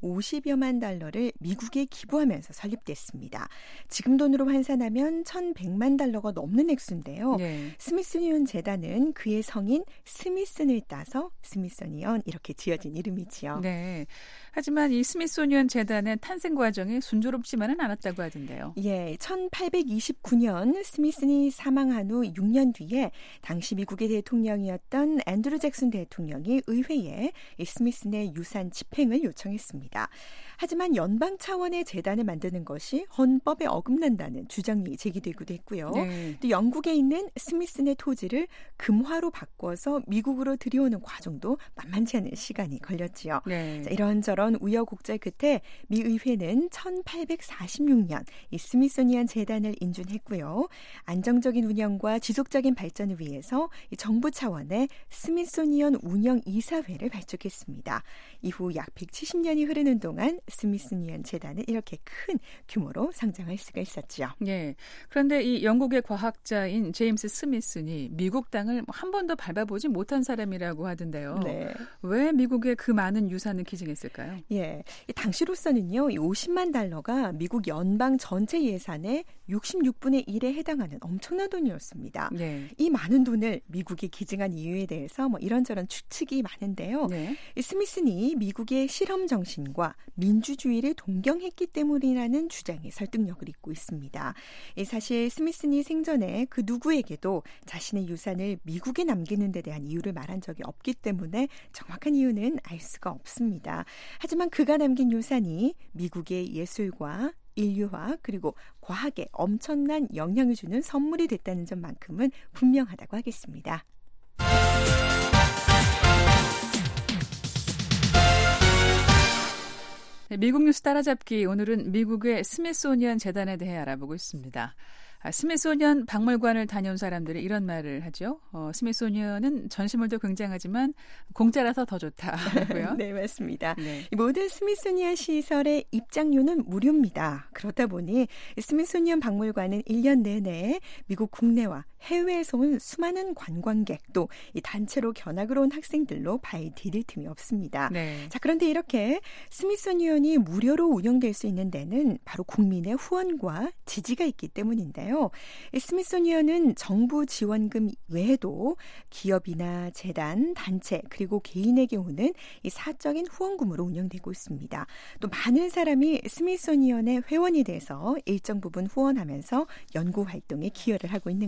오십여만 달러를 미국에 기부하면서 설립됐습니다. 지금 돈으로 환산하면 천백만 달러가 넘는 액수인데요. 네. 스미소니언 재단은 그의 성인 스미슨을 따서 스미소니언 이렇게 지어진 이름이지요. 네. 하지만 이 스미소니언 재단의 탄생 과정이 순조롭지만은 않았다고 하던데요. 예, 천팔백이십구 년 스미슨이 사망한 후 육 년 뒤에 당시 미국의 대통령이었던 앤드루 잭슨 대통령이 의회에 이 스미슨의 유산 집행을 요청했습니다. 하지만 연방 차원의 재단을 만드는 것이 헌법에 어긋난다는 주장이 제기되기도 했고요. 네. 또 영국에 있는 스미슨의 토지를 금화로 바꿔서 미국으로 들여오는 과정도 만만치 않은 시간이 걸렸지요. 네. 자, 이런저런 우여곡절 끝에 미 의회는 천팔백사십육 년 이 스미소니언 재단을 인준했고요. 안정적인 운영과 지속적인 발전을 위해서 이 정부 차원의 스미소니언 운영 이사회를 발족했습니다. 이후 약 백칠십 년이 흐르는 동안 스미소니언 재단은 이렇게 큰 규모로 성장할 수가 있었죠. 네. 그런데 이 영국의 과학자인 제임스 스미슨이 미국 땅을 한 번도 밟아보지 못한 사람이라고 하던데요. 네. 왜 미국의 그 많은 유산을 기증했을까요? 예, 당시로서는요, 이 오십만 달러가 미국 연방 전체 예산의 육십육 분의 일에 해당하는 엄청난 돈이었습니다. 네. 이 많은 돈을 미국이 기증한 이유에 대해서 뭐 이런저런 추측이 많은데요. 네. 이 스미슨이 미국의 실험 정신과 민주주의를 동경했기 때문이라는 주장이 설득력을 잇고 있습니다. 사실 스미슨이 생전에 그 누구에게도 자신의 유산을 미국에 남기는 데 대한 이유를 말한 적이 없기 때문에 정확한 이유는 알 수가 없습니다. 하지만 그가 남긴 유산이 미국의 예술과 인류화 그리고 과학에 엄청난 영향을 주는 선물이 됐다는 점만큼은 분명하다고 하겠습니다. 미국 뉴스 따라잡기, 오늘은 미국의 스미소니언 재단에 대해 알아보고 있습니다. 아, 스미소니언 박물관을 다녀온 사람들이 이런 말을 하죠. 어, 스미소니언은 전시물도 굉장하지만 공짜라서 더 좋다고요. 네, 맞습니다. 네. 모든 스미소니언 시설의 입장료는 무료입니다. 그렇다 보니 스미소니언 박물관은 일 년 내내 미국 국내와 해외에서 온 수많은 관광객 또 이 단체로 견학을 온 학생들로 발 디딜 틈이 없습니다. 네. 자, 그런데 이렇게 스미소니언이 무료로 운영될 수 있는 데는 바로 국민의 후원과 지지가 있기 때문인데요. 스미소니언은 정부 지원금 외에도 기업이나 재단, 단체 그리고 개인에게 오는 이 사적인 후원금으로 운영되고 있습니다. 또 많은 사람이 스미소니언의 회원이 돼서 일정 부분 후원하면서 연구 활동에 기여를 하고 있는 거죠.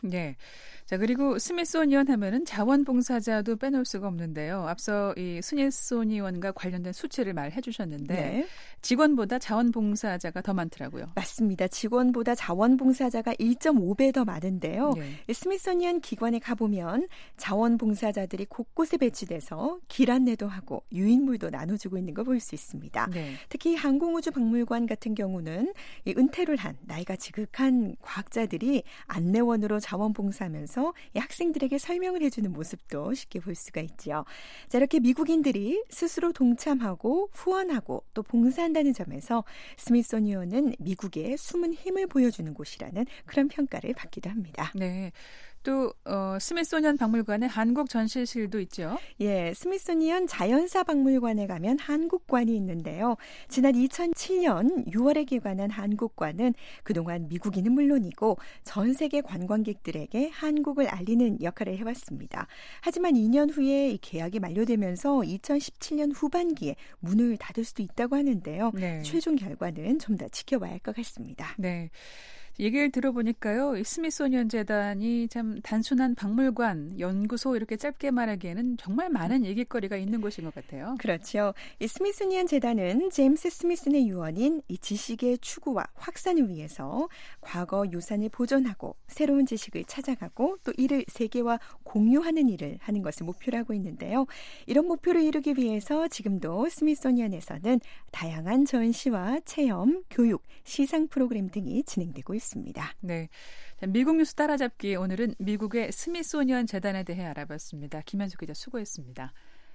네. 자, 그리고 스미소니언 하면은 자원봉사자도 빼놓을 수가 없는데요. 앞서 이 스미소니언과 관련된 수치를 말해 주셨는데 네. 직원보다 자원봉사자가 더 많더라고요. 맞습니다. 직원보다 자원봉사자가 일 점 오 배 더 많은데요. 네. 스미소니언 기관에 가보면 자원봉사자들이 곳곳에 배치돼서 길 안내도 하고 유인물도 나눠주고 있는 걸 볼 수 있습니다. 네. 특히 항공우주박물관 같은 경우는 이 은퇴를 한 나이가 지극한 과학자들이 안내원으로 자원봉사하면서 이 학생들에게 설명을 해주는 모습도 쉽게 볼 수가 있죠. 자, 이렇게 미국인들이 스스로 동참하고 후원하고 또 봉사한다는 점에서 스미소니언은 미국의 숨은 힘을 보여주는 곳이라는 그런 평가를 받기도 합니다. 네. 또 어, 스미소니언 박물관에 한국 전시실도 있죠. 예, 스미소니언 자연사 박물관에 가면 한국관이 있는데요. 지난 이천칠 년 유월에 개관한 한국관은 그동안 미국인은 물론이고 전 세계 관광객들에게 한국을 알리는 역할을 해왔습니다. 하지만 이 년 후에 이 계약이 만료되면서 이천십칠 년 후반기에 문을 닫을 수도 있다고 하는데요. 네. 최종 결과는 좀 더 지켜봐야 할 것 같습니다. 네. 얘기를 들어보니까요. 이 스미소니언 재단이 참 단순한 박물관, 연구소 이렇게 짧게 말하기에는 정말 많은 얘기거리가 있는 곳인 것 같아요. 그렇죠. 이 스미소니언 재단은 제임스 스미슨의 유언인 이 지식의 추구와 확산을 위해서 과거 유산을 보존하고 새로운 지식을 찾아가고 또 이를 세계와 공유하는 일을 하는 것을 목표로 하고 있는데요. 이런 목표를 이루기 위해서 지금도 스미소니언에서는 다양한 전시와 체험, 교육, 시상 프로그램 등이 진행되고 있습니다. 네, 미국 뉴스 따라잡기 오늘은 미국의 스미소니언 재단에 대해 알아봤습니다. 김현수 기자 수고했습니다.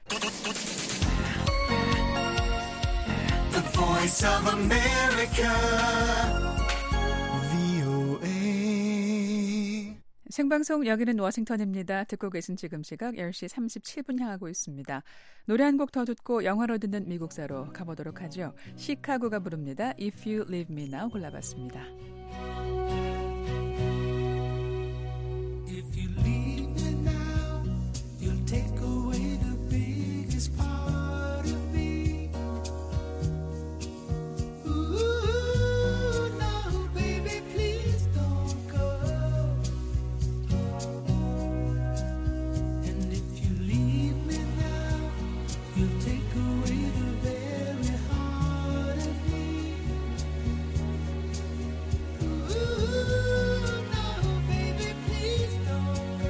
The Voice of America, 브이오에이. 생방송 여기는 워싱턴입니다. 듣고 계신 지금 시각 열 시 삼십칠 분 향하고 있습니다. 노래 한 곡 더 듣고 영화로 듣는 미국사로 가보도록 하죠. 시카고가 부릅니다. If You Leave Me Now 골라봤습니다. If you leave me now, you'll take away the biggest part of me. Ooh, no, baby, please don't go. And if you leave me now, you'll take away the very heart of me. Ooh, no, baby, please don't go.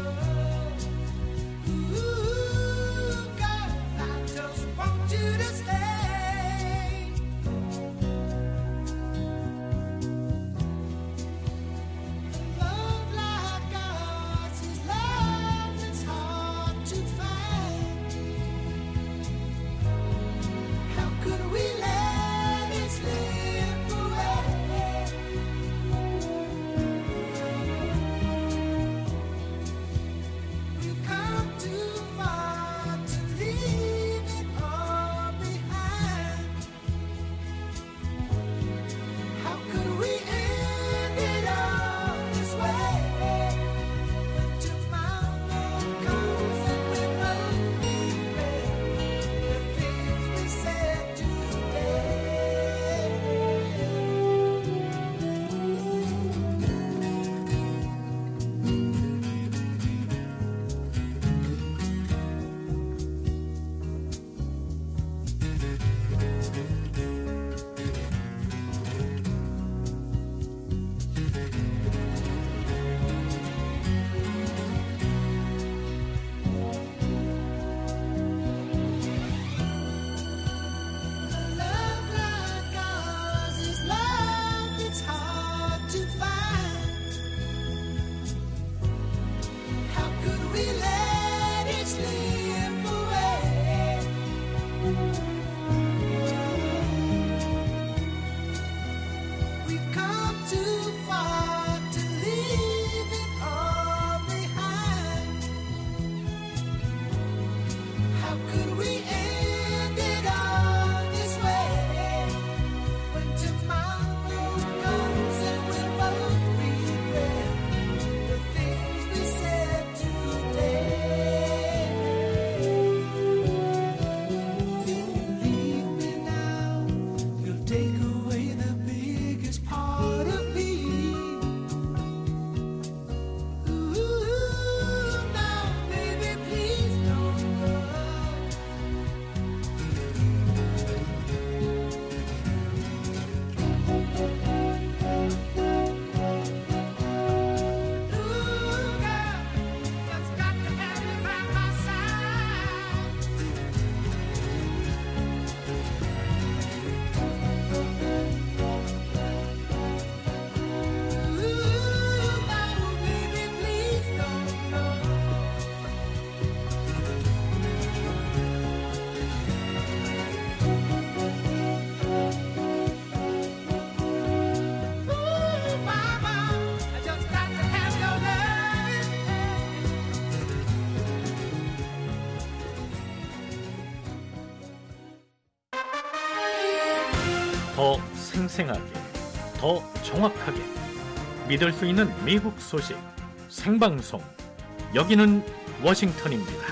더 생생하게, 더 정확하게 믿을 수 있는 미국 소식 생방송. 여기는 워싱턴입니다.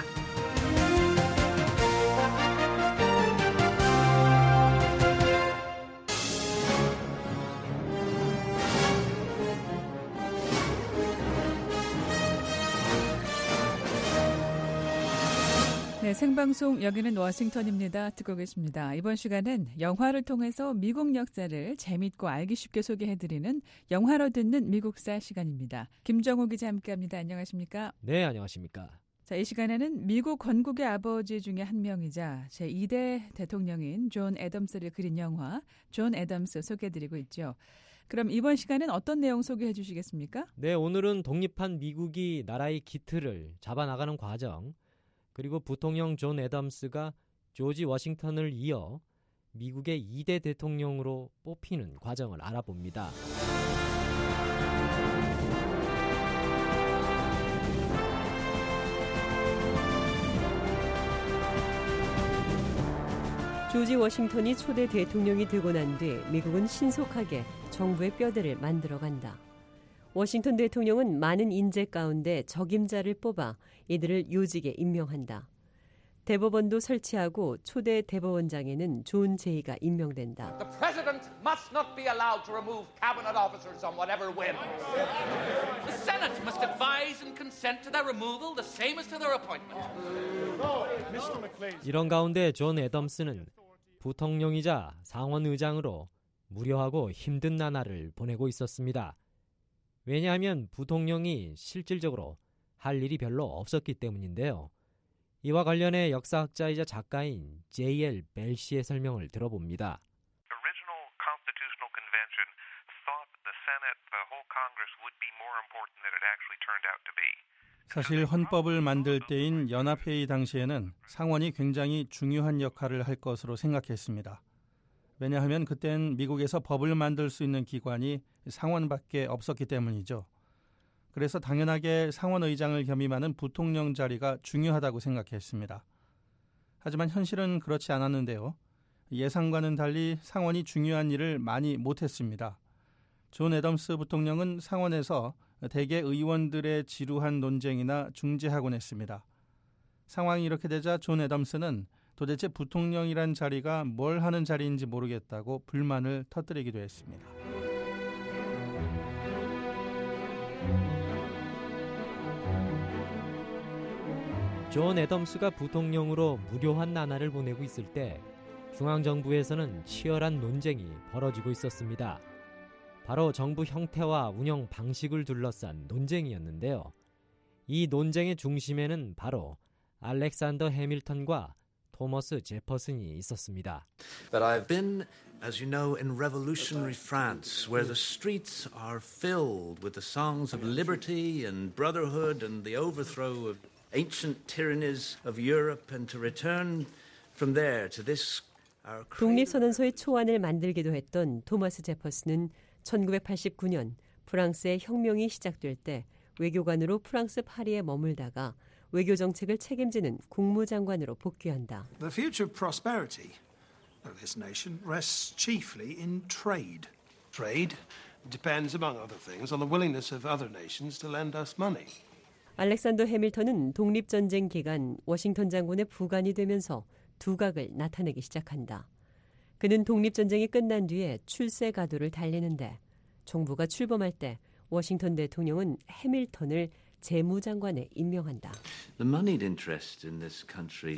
네, 생방송 여기는 워싱턴입니다. 듣고 계십니다. 이번 시간은 영화를 통해서 미국 역사를 재밌고 알기 쉽게 소개해드리는 영화로 듣는 미국사 시간입니다. 김정호 기자 함께합니다. 안녕하십니까? 네, 안녕하십니까? 자, 이 시간에는 미국 건국의 아버지 중에 한 명이자 제이 대 대통령인 존 애덤스를 그린 영화 존 애덤스 소개해드리고 있죠. 그럼 이번 시간은 어떤 내용 소개해 주시겠습니까? 네, 오늘은 독립한 미국이 나라의 기틀을 잡아나가는 과정, 그리고 부통령 존 애덤스가 조지 워싱턴을 이어 미국의 이 대 대통령으로 뽑히는 과정을 알아봅니다. 조지 워싱턴이 초대 대통령이 되고 난 뒤 미국은 신속하게 정부의 뼈대를 만들어간다. 워싱턴 대통령은 많은 인재 가운데 적임자를 뽑아 이들을 요직에 임명한다. 대법원도 설치하고 초대 대법원장에는 존 제이가 임명된다. The president must not be allowed to remove cabinet officers on whatever whim. The Senate must advise and consent to their removal the same as to their appointment. 이런 가운데 존 애덤스는 부통령이자 상원 의장으로 무료하고 힘든 나날을 보내고 있었습니다. 왜냐하면 부통령이 실질적으로 할 일이 별로 없었기 때문인데요. 이와 관련해 역사학자이자 작가인 제이 엘 벨 씨의 설명을 들어봅니다. Original Constitutional Convention thought the Senate, the whole Congress would be more important than it actually turned out to be. 사실 헌법을 만들 때인 연합회의 당시에는 상원이 굉장히 중요한 역할을 할 것으로 생각했습니다. 왜냐하면 그땐 미국에서 법을 만들 수 있는 기관이 상원밖에 없었기 때문이죠. 그래서 당연하게 상원의장을 겸임하는 부통령 자리가 중요하다고 생각했습니다. 하지만 현실은 그렇지 않았는데요. 예상과는 달리 상원이 중요한 일을 많이 못했습니다. 존 애덤스 부통령은 상원에서 대개 의원들의 지루한 논쟁이나 중재하곤 했습니다. 상황이 이렇게 되자 존 애덤스는 도대체 부통령이란 자리가 뭘 하는 자리인지 모르겠다고 불만을 터뜨리기도 했습니다. 존 애덤스가 부통령으로 무료한 나날을 보내고 있을 때 중앙정부에서는 치열한 논쟁이 벌어지고 있었습니다. 바로 정부 형태와 운영 방식을 둘러싼 논쟁이었는데요. 이 논쟁의 중심에는 바로 알렉산더 해밀턴과 토머스 제퍼슨이 있었습니다. But I've been, as you know, in revolutionary France, where the streets are filled with the songs of liberty and brotherhood and the overthrow of ancient tyrannies of Europe, and to return from there to this. 독립선언서의 초안을 만들기도 했던 토머스 제퍼슨은 천구백팔십구 년 프랑스의 혁명이 시작될 때 외교관으로 프랑스 파리에 머물다가 외교 정책을 책임지는 국무장관으로 복귀한다. The future prosperity of this nation rests chiefly in trade. Trade depends, among other things, on the willingness of other nations to lend us money. 알렉산더 해밀턴은 독립전쟁 기간 워싱턴 장군의 부관이 되면서 두각을 나타내기 시작한다. 그는 독립전쟁이 끝난 뒤에 출세 가도를 달리는데 정부가 출범할 때 워싱턴 대통령은 해밀턴을 재무장관에 임명한다. The moneyed interest in this country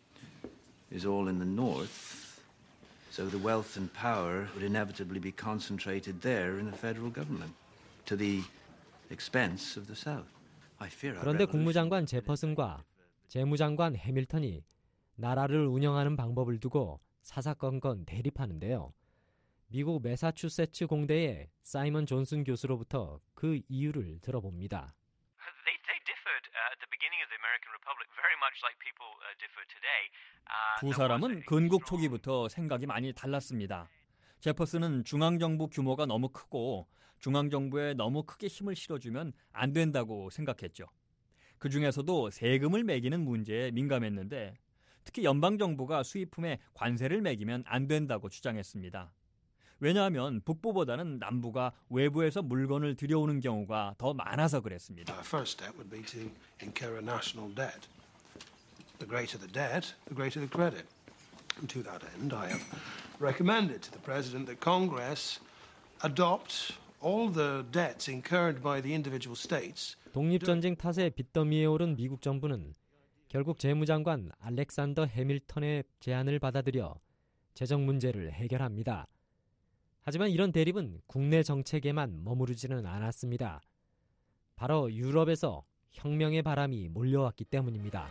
is all in the north, so the wealth and power would inevitably be concentrated there in the federal government, to the expense of the south. I fear. 그런데 국무장관 제퍼슨과 재무장관 해밀턴이 나라를 운영하는 방법을 두고 사사건건 대립하는데요. 미국 매사추세츠 공대의 사이먼 존슨 교수로부터 그 이유를 들어봅니다. They, they differed uh, at the beginning of the American Republic very much like people uh, differ today. Uh, 두 사람은 건국 초기부터 생각이 많이 달랐습니다. 제퍼슨은 중앙정부 규모가 너무 크고 중앙정부에 너무 크게 힘을 실어주면 안 된다고 생각했죠. 그 중에서도 세금을 매기는 문제에 민감했는데 특히 연방정부가 수입품에 관세를 매기면 안 된다고 주장했습니다. 왜냐하면 북부보다는 남부가 외부에서 물건을 들여오는 경우가 더 많아서 그랬습니다. Our first step would be to incur a national debt. The greater the debt, the greater the credit. And to that end, I have recommended to the President that Congress adopt all the debts incurred by the individual states. 독립전쟁 탓에 빚더미에 오른 미국 정부는 결국 재무장관 알렉산더 해밀턴의 제안을 받아들여 재정 문제를 해결합니다. 하지만 이런 대립은 국내 정책에만 머무르지는 않았습니다. 바로 유럽에서 혁명의 바람이 몰려왔기 때문입니다.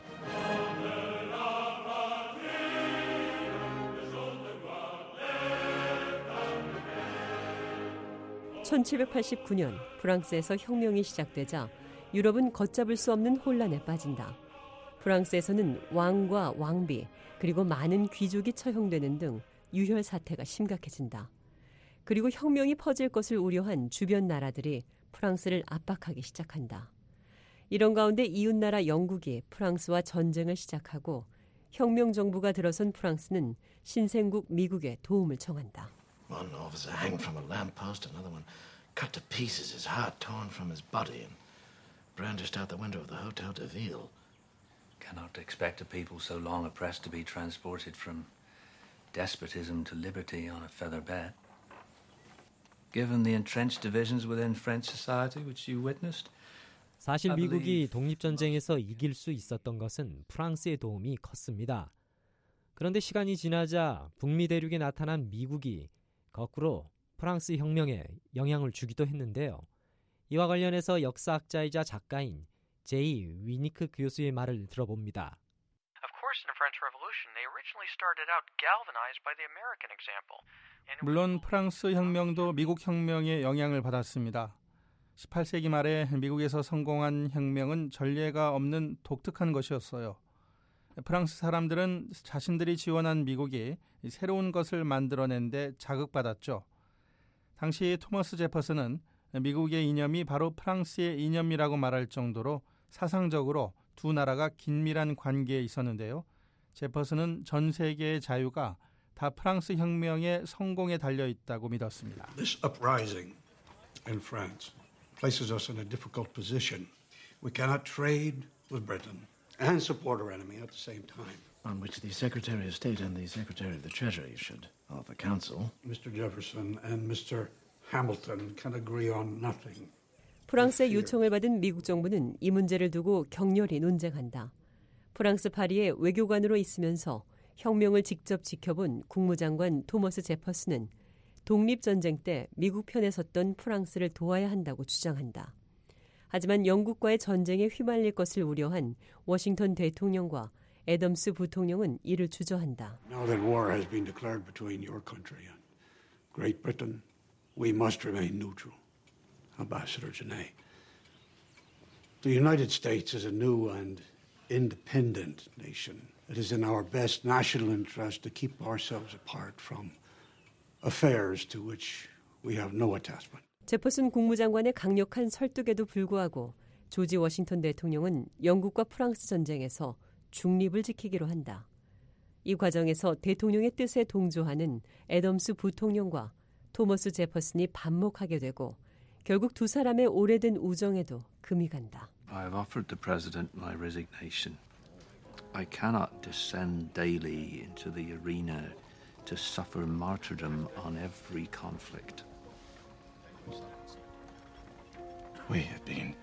천칠백팔십구 년 프랑스에서 혁명이 시작되자 유럽은 걷잡을 수 없는 혼란에 빠진다. 프랑스에서는 왕과 왕비 그리고 많은 귀족이 처형되는 등 유혈 사태가 심각해진다. 그리고 혁명이 퍼질 것을 우려한 주변 나라들이 프랑스를 압박하기 시작한다. 이런 가운데 이웃나라 영국이 프랑스와 전쟁을 시작하고 혁명 정부가 들어선 프랑스는 신생국 미국에 도움을 청한다. One officer hanged from a lamppost, another one cut to pieces, his heart torn from his body and brandished out the window of the Hotel de Ville. Cannot expect a people so long oppressed to be transported from despotism to liberty on a feather bed. Given the entrenched divisions within French society which you witnessed, 사실 미국이 독립전쟁에서 이길 수 있었던 것은 프랑스의 도움이 컸습니다. 그런데 시간이 지나자 북미 대륙에 나타난 미국이 거꾸로 프랑스 혁명에 영향을 주기도 했는데요. 이와 관련해서 역사학자이자 작가인 제이 위니크 교수의 말을 들어봅니다. Of course, in the French Revolution, they originally started out galvanized by the American example. 물론 프랑스 혁명도 미국 혁명의 영향을 받았습니다. 십팔 세기 말에 미국에서 성공한 혁명은 전례가 없는 독특한 것이었어요. 프랑스 사람들은 자신들이 지원한 미국이 새로운 것을 만들어낸 데 자극받았죠. 당시 토머스 제퍼슨은 미국의 이념이 바로 프랑스의 이념이라고 말할 정도로 사상적으로 두 나라가 긴밀한 관계에 있었는데요. 제퍼슨은 전 세계의 자유가 다 프랑스 혁명의 성공에 달려 있다고 믿었습니다. This uprising in France places us in a difficult position. We cannot trade with Britain and support our enemy at the same time. On which the Secretary of State and the Secretary of the Treasury should offer counsel. Mister Jefferson and Mister Hamilton can agree on nothing. 프랑스의 요청을 받은 미국 정부는 이 문제를 두고 격렬히 논쟁한다. 프랑스 파리에 외교관으로 있으면서 혁명을 직접 지켜본 국무장관 토머스 제퍼슨은 독립전쟁 때 미국 편에 섰던 프랑스를 도와야 한다고 주장한다. 하지만 영국과의 전쟁에 휘말릴 것을 우려한 워싱턴 대통령과 애덤스 부통령은 이를 주저한다. Now that war has been declared between your country and Great Britain, we must remain neutral. Ambassador Genet. The United States is a new and independent nation. It is in our best national interest to keep ourselves apart from affairs to which we have no attachment. 제퍼슨 국무장관의 강력한 설득에도 불구하고 조지 워싱턴 대통령은 영국과 프랑스 전쟁에서 중립을 지키기로 한다. 이 과정에서 대통령의 뜻에 동조하는 애덤스 부통령과 토머스 제퍼슨이 반목하게 되고 결국 두 사람의 오래된 우정에도 금이 간다. I have offered the President my resignation. I cannot descend daily into the arena to suffer martyrdom on every conflict. We have been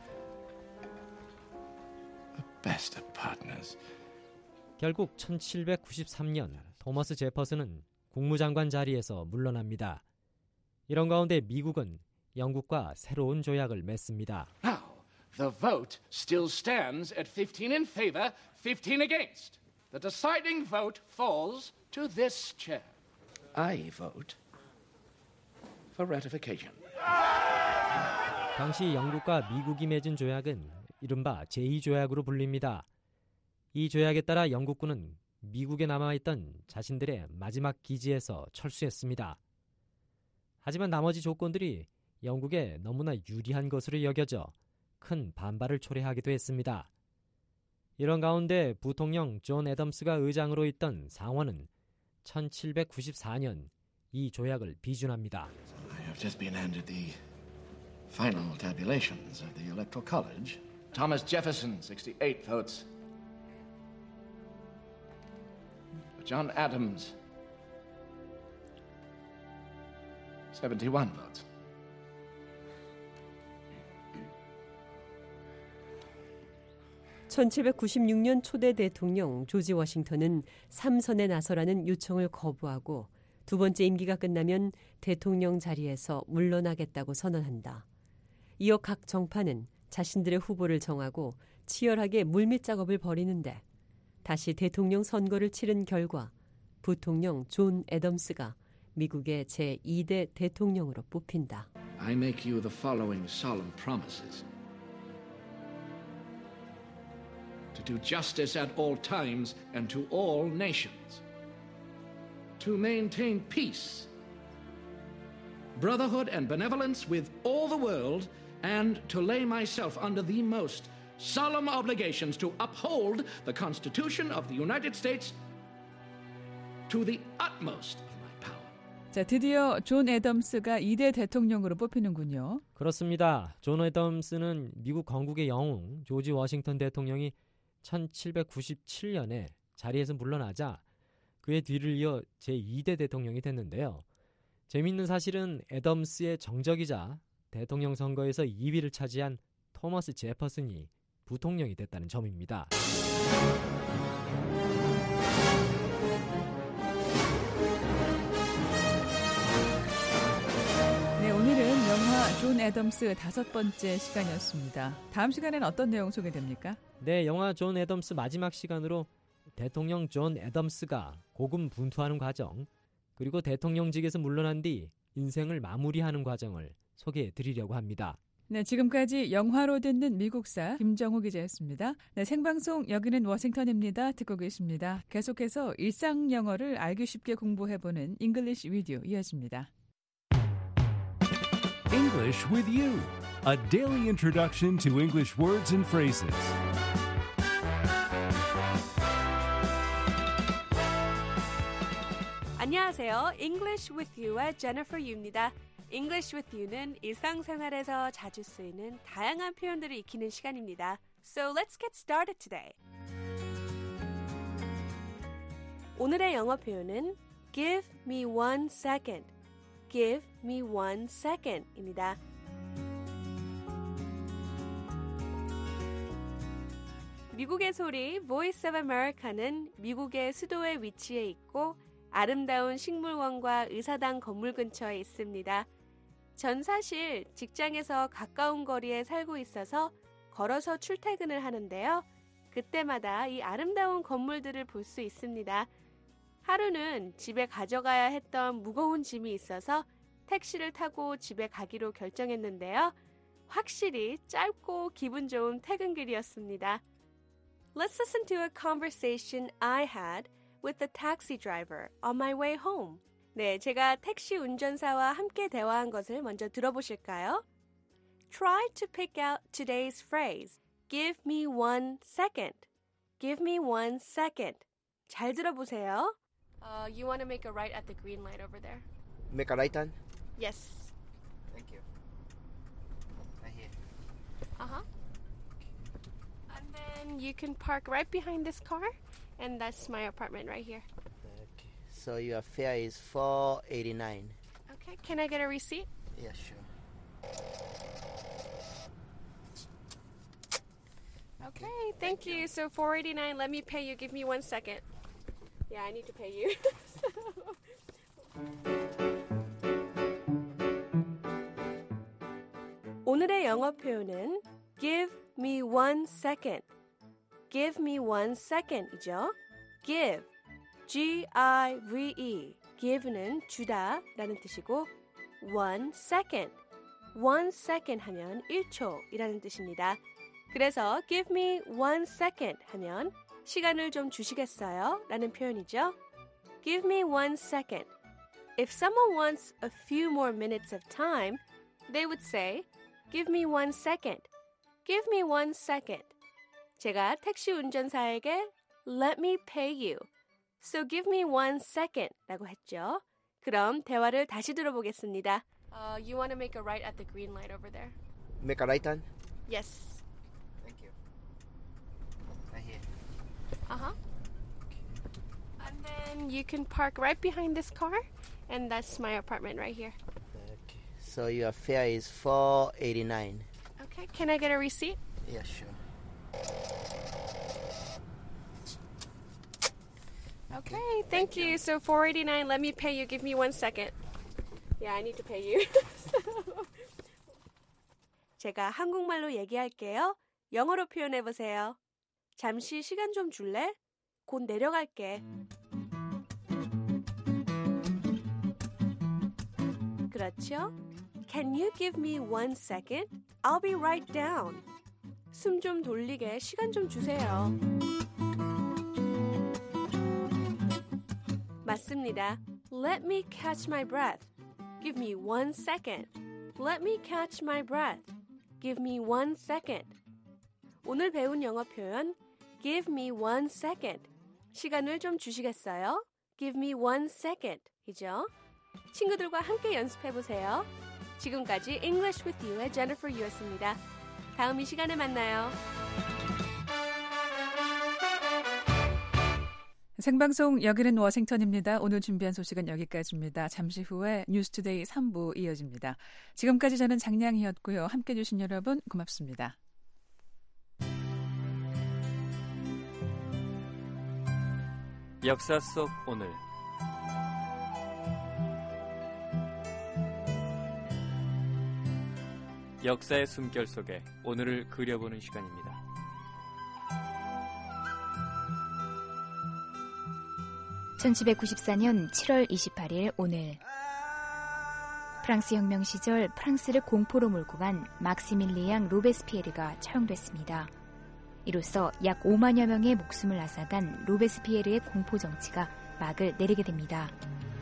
the best of partners. 결국 천칠백구십삼 년 토머스 제퍼슨은 국무장관 자리에서 물러납니다. 이런 가운데 미국은 영국과 새로운 조약을 맺습니다. Now, the vote still stands at fifteen in favor, fifteen against. The deciding vote falls to this chair. I vote for ratification. 당시 영국과 미국이 맺은 조약은 이른바 제이 조약으로 불립니다. 이 조약에 따라 영국군은 미국에 남아있던 자신들의 마지막 기지에서 철수했습니다. 하지만 나머지 조건들이 영국에 너무나 유리한 것으로 여겨져 큰 반발을 초래하기도 했습니다. 이런 가운데 부통령 존 애덤스가 의장으로 있던 상원은 천칠백구십사 년 이 조약을 비준합니다. I have just been handed the final tabulations of the Electoral College. Thomas Jefferson, sixty-eight votes. John Adams, seventy-one votes. 천칠백구십육 년 초대 대통령 조지 워싱턴은 삼선에 나서라는 요청을 거부하고 두 번째 임기가 끝나면 대통령 자리에서 물러나겠다고 선언한다. 이어 각 정파는 자신들의 후보를 정하고 치열하게 물밑 작업을 벌이는데 다시 대통령 선거를 치른 결과 부통령 존 애덤스가 미국의 제이 대 대통령으로 뽑힌다. I make you the following solemn promises. To do justice at all times and to all nations. To maintain peace, brotherhood and benevolence with all the world, and to lay myself under the most solemn obligations to uphold the Constitution of the United States to the utmost of my power. 자, 드디어 존 애덤스가 이 대 대통령으로 뽑히는군요. 그렇습니다. 존 애덤스는 미국 건국의 영웅 조지 워싱턴 대통령이 천칠백구십칠 년에 자리에서 물러나자 그의 뒤를 이어 제이 대 대통령이 됐는데요. 재미있는 사실은 애덤스의 정적이자 대통령 선거에서 이 위를 차지한 토머스 제퍼슨이 부통령이 됐다는 점입니다. 네, 오늘은 영화 존 애덤스 다섯 번째 시간이었습니다. 다음 시간에는 어떤 내용 소개됩니까? 네, 영화 존 애덤스 마지막 시간으로 대통령 존 애덤스가 고군분투하는 과정, 그리고 대통령직에서 물러난 뒤 인생을 마무리하는 과정을 소개해 드리려고 합니다. 네, 지금까지 영화로 듣는 미국사 김정우 기자였습니다. 네, 생방송 여기는 워싱턴입니다. 듣고 계십니다. 계속해서 일상 영어를 알기 쉽게 공부해보는 English with You 이어집니다. English with You, a daily introduction to English words and phrases. 안녕하세요. English with You의 Jennifer Yu입니다. English with You는 일상생활에서 자주 쓰이는 다양한 표현들을 익히는 시간입니다. So let's get started today. 오늘의 영어 표현은 Give me one second. Give me one second 입니다. 미국의 소리 Voice of America는 미국의 수도에 위치해 있고 아름다운 식물원과 의사당 건물 근처에 있습니다. 전 사실 직장에서 가까운 거리에 살고 있어서 걸어서 출퇴근을 하는데요. 그때마다 이 아름다운 건물들을 볼 수 있습니다. 하루는 집에 가져가야 했던 무거운 짐이 있어서 택시를 타고 집에 가기로 결정했는데요. 확실히 짧고 기분 좋은 퇴근길이었습니다. Let's listen to a conversation I had with the taxi driver on my way home. 네, 제가 택시 운전사와 함께 대화한 것을 먼저 들어보실까요? Try to pick out today's phrase. Give me one second. Give me one second. 잘 들어보세요. Uh, you want to make a right at the green light over there. Make a right turn? Yes. Thank you. Right here. Uh-huh. And then you can park right behind this car. And that's my apartment right here. Okay. So your fare is four eighty-nine. Okay. Can I get a receipt? Yeah, sure. Okay. Thank you. So four eighty-nine. Let me pay you. Give me one second. Yeah, I need to pay you. 오늘의 영어 표현은 give me one second. Give me one second 이죠. Give, G I V E, give는 주다 라는 뜻이고 one second, one second 하면 일 초이라는 뜻입니다. 그래서 give me one second 하면 시간을 좀 주시겠어요? 라는 표현이죠. Give me one second. If someone wants a few more minutes of time, they would say, give me one second. Give me one second. 제가 택시 운전사에게 Let me pay you. So give me one second 라고 했죠. 그 그럼 대화를 다시 들어보겠습니다. Uh, you want to make a right at the green light over there? Make a right turn? Yes. Thank you. Right here. Uh-huh. And then you can park right behind this car, and that's my apartment right here. Okay. So your fare is four eighty-nine. Okay, can I get a receipt? Yeah, sure. Okay, thank you. So four eighty-nine, let me pay you. Give me one second. Yeah, I need to pay you. 제가 한국말로 얘기할게요. 영어로 표현해 보세요. 잠시 시간 좀 줄래? 곧 내려갈게. 그렇죠? Can you give me one second? I'll be right down. 숨 좀 돌리게 시간 좀 주세요. 맞습니다. Let me catch my breath. Give me one second. Let me catch my breath. Give me one second. 오늘 배운 영어 표현 Give me one second. 시간을 좀 주시겠어요? Give me one second. 이죠? 친구들과 함께 연습해보세요. 지금까지 English with You의 Jennifer Yu였습니다. 다음 이 시간에 만나요. 생방송 여기는 워싱턴입니다. 오늘 준비한 소식은 여기까지입니다. 잠시 후에 뉴스투데이 삼 부 이어집니다. 지금까지 저는 장량이었고요. 함께해 주신 여러분 고맙습니다. 역사 속 오늘 역사의 숨결 속에 오늘을 그려보는 시간입니다. 천칠백구십사 년 칠월 이십팔일 오늘 프랑스 혁명 시절 프랑스를 공포로 몰고 간 막시밀리앙 로베스피에르가 처형됐습니다. 이로써 약 오만여 명의 목숨을 앗아간 로베스피에르의 공포 정치가 막을 내리게 됩니다.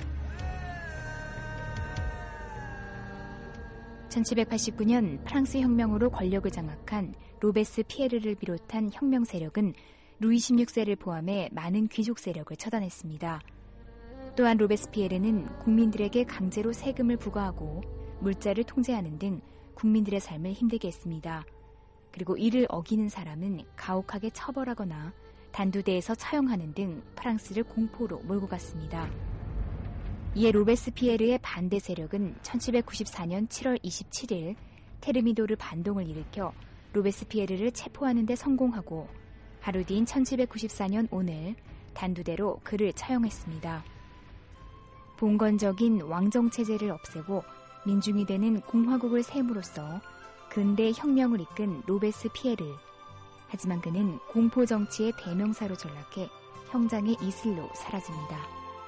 천칠백팔십구 년 프랑스 혁명으로 권력을 장악한 로베스피에르를 비롯한 혁명 세력은 루이 십육 세를 포함해 많은 귀족 세력을 처단했습니다. 또한 로베스피에르는 국민들에게 강제로 세금을 부과하고 물자를 통제하는 등 국민들의 삶을 힘들게 했습니다. 그리고 이를 어기는 사람은 가혹하게 처벌하거나 단두대에서 처형하는 등 프랑스를 공포로 몰고 갔습니다. 이에 로베스피에르의 반대 세력은 천칠백구십사 년 칠월 이십칠일 테르미도르 반동을 일으켜 로베스피에르를 체포하는 데 성공하고 하루 뒤인 천칠백구십사 년 오늘 단두대로 그를 처형했습니다. 봉건적인 왕정체제를 없애고 민중이 되는 공화국을 세움으로써 근대 혁명을 이끈 로베스피에르. 하지만 그는 공포정치의 대명사로 전락해 형장의 이슬로 사라집니다.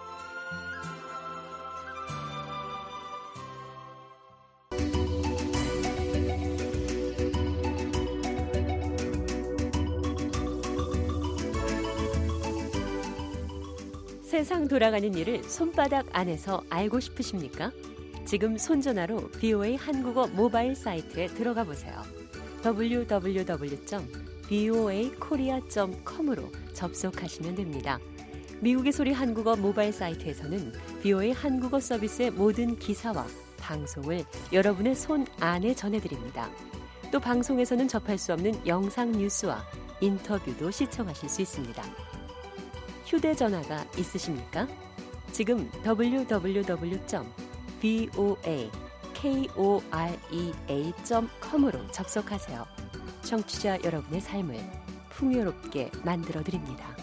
세상 돌아가는 일을 손바닥 안에서 알고 싶으십니까? 지금 손전화로 브이오에이 한국어 모바일 사이트에 들어가 보세요. 더블유 더블유 더블유 점 브이오에이 코리아 점 컴으로 접속하시면 됩니다. 미국의 소리 한국어 모바일 사이트에서는 브이오에이 한국어 서비스의 모든 기사와 방송을 여러분의 손 안에 전해드립니다. 또 방송에서는 접할 수 없는 영상 뉴스와 인터뷰도 시청하실 수 있습니다. 휴대전화가 있으십니까? 지금 더블유 더블유 더블유 점 브이오에이 코리아 점 컴으로 접속하세요. 청취자 여러분의 삶을 풍요롭게 만들어드립니다.